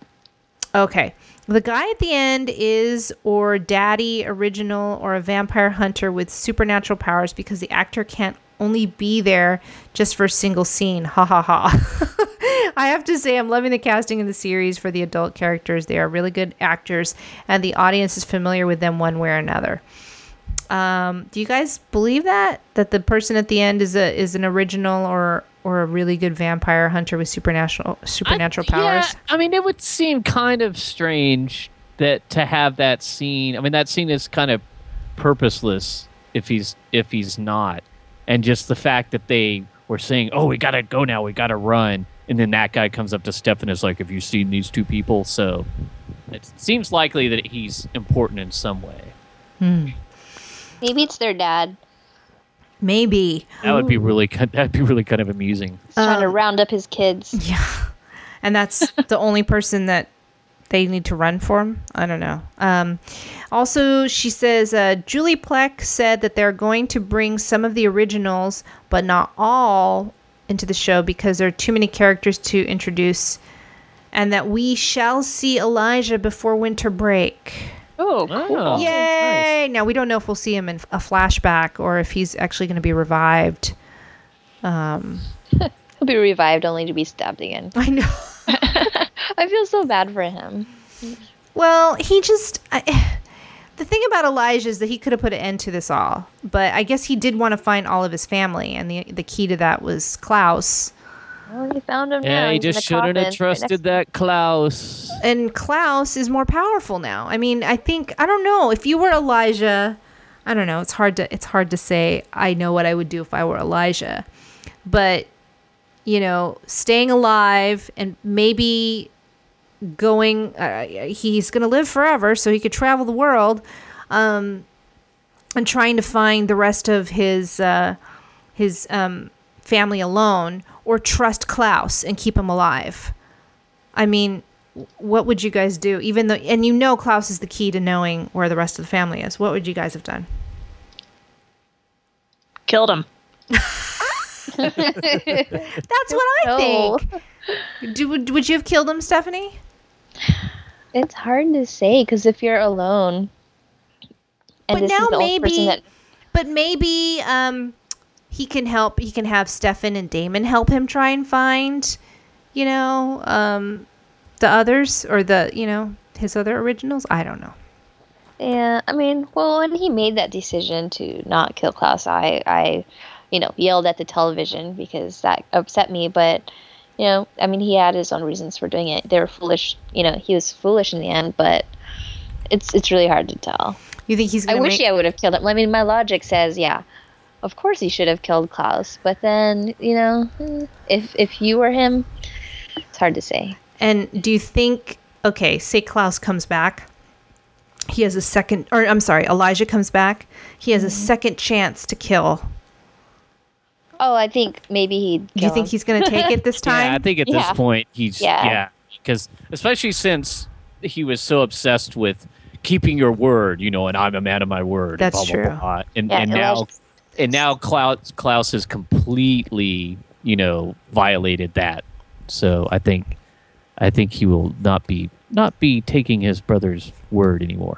Speaker 1: okay. The guy at the end is or Daddy original or a vampire hunter with supernatural powers because the actor can't only be there just for a single scene. Ha ha ha. I have to say I'm loving the casting in the series for the adult characters. They are really good actors and the audience is familiar with them one way or another. Um, do you guys believe that? That the person at the end is a is an original or or a really good vampire hunter with supernatural supernatural
Speaker 4: I,
Speaker 1: powers?
Speaker 4: Yeah, I mean, it would seem kind of strange that to have that scene. I mean, that scene is kind of purposeless if he's if he's not. And just the fact that they were saying, oh, we got to go now, we got to run. And then that guy comes up to Stefan and is like, have you seen these two people? So it seems likely that he's important in some way.
Speaker 1: Hmm.
Speaker 2: Maybe it's their dad.
Speaker 1: Maybe.
Speaker 4: That would be really that'd be really kind of amusing.
Speaker 2: He's trying to
Speaker 1: Um,
Speaker 2: round up his kids.
Speaker 1: Yeah. And that's the only person that they need to run for him. I don't know. Um, also, she says, uh, Julie Plec said that they're going to bring some of the originals, but not all, into the show because there are too many characters to introduce, and that we shall see Elijah before winter break.
Speaker 3: Oh, cool.
Speaker 4: Oh,
Speaker 1: Yay!
Speaker 4: nice.
Speaker 1: Now, we don't know if we'll see him in a flashback or if he's actually going to be revived. Um,
Speaker 2: He'll be revived only to be stabbed again.
Speaker 1: I know.
Speaker 2: I feel so bad for him.
Speaker 1: Well, he just... I, the thing about Elijah is that he could have put an end to this all. But I guess he did want to find all of his family. And the the key to that was Klaus.
Speaker 2: Well, he found him now.
Speaker 4: Yeah, he
Speaker 2: He's in
Speaker 4: just
Speaker 2: a
Speaker 4: shouldn't
Speaker 2: coffin
Speaker 4: have
Speaker 2: right
Speaker 4: trusted
Speaker 2: next-
Speaker 4: that Klaus.
Speaker 1: And Klaus is more powerful now. I mean, I think... I don't know. If you were Elijah... I don't know. It's hard to it's hard to say I know what I would do if I were Elijah. But, you know, staying alive and maybe... going uh, he's gonna live forever so he could travel the world um and trying to find the rest of his uh his um family alone or trust Klaus and keep him alive. I mean, what would you guys do? Even though, and you know Klaus is the key to knowing where the rest of the family is. What would you guys have done?
Speaker 3: Killed him.
Speaker 1: That's what I
Speaker 2: No.
Speaker 1: think. Do, would, would you have killed him, Stephanie?
Speaker 2: It's hard to say because if you're alone, and
Speaker 1: But
Speaker 2: this
Speaker 1: now
Speaker 2: is the only person
Speaker 1: maybe-
Speaker 2: that
Speaker 1: But maybe um, he can help. He can have Stefan and Damon help him try and find, you know, um, the others or the, you know, his other originals. I don't know.
Speaker 2: Yeah, I mean, well, when he made that decision to not kill Klaus, I, I, you know, yelled at the television because that upset me. But, you know, I mean, he had his own reasons for doing it. They were foolish. You know, he was foolish in the end, but it's it's really hard to tell.
Speaker 1: You think he's
Speaker 2: I
Speaker 1: going to
Speaker 2: wish
Speaker 1: make?
Speaker 2: I would have killed him. I mean, my logic says, yeah, of course he should have killed Klaus. But then, you know, eh, if if you were him, it's hard to say.
Speaker 1: And do you think? Okay, say Klaus comes back. He has a second, or I'm sorry, Elijah comes back. He has a second chance to kill.
Speaker 2: Oh, I think maybe he'd.
Speaker 1: Do you think he's going to take it this time?
Speaker 4: Yeah, I think at
Speaker 2: Yeah.
Speaker 4: this point he's
Speaker 2: Yeah.
Speaker 4: yeah, because especially since he was so obsessed with keeping your word, you know, and I'm a man of my word.
Speaker 1: That's
Speaker 4: blah, blah,
Speaker 1: true.
Speaker 4: Blah, blah. And
Speaker 2: Yeah,
Speaker 4: and
Speaker 2: it
Speaker 4: now
Speaker 2: was-
Speaker 4: and now Klaus Klaus has completely, you know, violated that. So I think I think he will not be not be taking his brother's word anymore.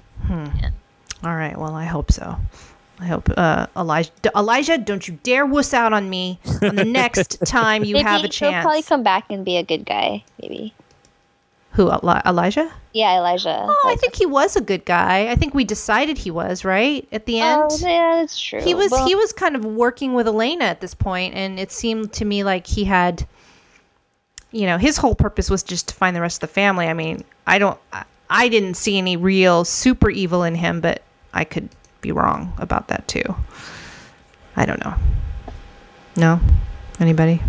Speaker 1: All right. Well, I hope so. I hope uh, Elijah. D- Elijah, don't you dare wuss out on me on the next time you
Speaker 2: maybe
Speaker 1: have a
Speaker 2: he'll
Speaker 1: chance.
Speaker 2: probably come back and be a good guy. Maybe.
Speaker 1: Who? Eli- Elijah?
Speaker 2: Yeah, Elijah.
Speaker 1: Oh, I think he was a good guy. I think we decided he was, right? At the end.
Speaker 2: Oh, yeah, that's true.
Speaker 1: He was
Speaker 2: Well,
Speaker 1: he was kind of working with Elena at this point, and it seemed to me like he had, you know, his whole purpose was just to find the rest of the family. I mean, I don't, I, I didn't see any real super evil in him, but I could be wrong about that too. I don't know. No, anybody?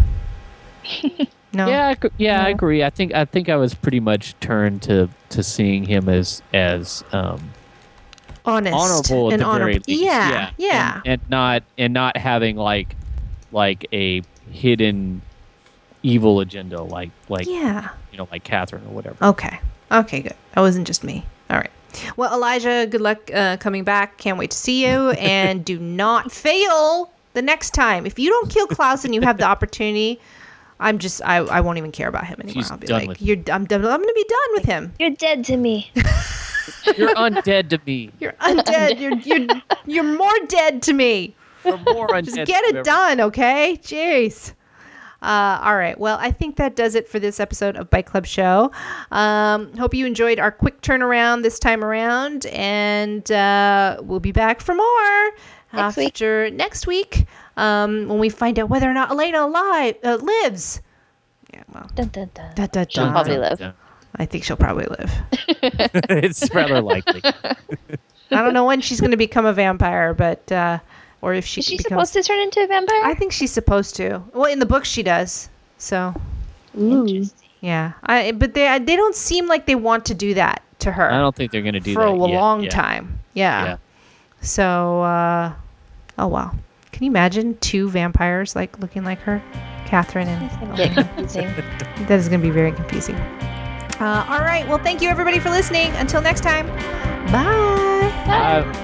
Speaker 1: No.
Speaker 4: Yeah, I, gr- yeah, I
Speaker 1: No.
Speaker 4: agree. I think I think I was pretty much turned to to seeing him as as um,
Speaker 1: Honest
Speaker 4: honorable at
Speaker 1: and
Speaker 4: the very
Speaker 1: honorable.
Speaker 4: least.
Speaker 1: Yeah, yeah.
Speaker 4: And, and not and not having like like a hidden evil agenda like like
Speaker 1: yeah.
Speaker 4: you know like Catherine or whatever.
Speaker 1: Okay. Okay, good. That wasn't just me. All right. Well, Elijah, good luck uh, coming back. Can't wait to see you. And do not fail the next time. If you don't kill Klaus and you have the opportunity, I'm just, I, I won't even care about him anymore.
Speaker 4: She's
Speaker 1: I'll be
Speaker 4: done
Speaker 1: like,
Speaker 4: with
Speaker 1: you're, I'm done. I'm going to be done with him.
Speaker 2: You're dead to me.
Speaker 4: You're undead to me.
Speaker 1: You're undead. You're, you're, you're more dead to me.
Speaker 4: You're more undead.
Speaker 1: Just get
Speaker 4: than you
Speaker 1: it
Speaker 4: ever-
Speaker 1: done, okay? Jeez. Uh, all right. Well, I think that does it for this episode of Bike Club Show. Um, hope you enjoyed our quick turnaround this time around, and uh, we'll be back for more
Speaker 2: Next week.
Speaker 1: after next week um, when we find out whether or not Elena alive uh, lives. Yeah. Well,
Speaker 2: Dun, dun, dun.
Speaker 1: da, da,
Speaker 2: She'll
Speaker 1: da.
Speaker 2: probably live.
Speaker 1: I think she'll probably live.
Speaker 4: It's rather likely.
Speaker 1: I don't know when she's going to become a vampire, but uh, or if she
Speaker 2: Is she
Speaker 1: becomes.
Speaker 2: supposed to turn into a vampire?
Speaker 1: I think she's supposed to. Well, in the book she does. So.
Speaker 2: Interesting.
Speaker 1: Yeah, I but they they don't seem like they want to do that to her
Speaker 4: I don't think they're going to do
Speaker 1: for
Speaker 4: that
Speaker 1: a
Speaker 4: yet.
Speaker 1: long
Speaker 4: Yeah.
Speaker 1: time. Yeah.
Speaker 4: Yeah.
Speaker 1: So, uh, oh wow, can you imagine two vampires like looking like her, Catherine
Speaker 2: It's
Speaker 1: and
Speaker 2: gonna get confusing.
Speaker 1: that is going to be very confusing. Uh, all right, well, thank you everybody for listening. Until next time, bye.
Speaker 4: Uh,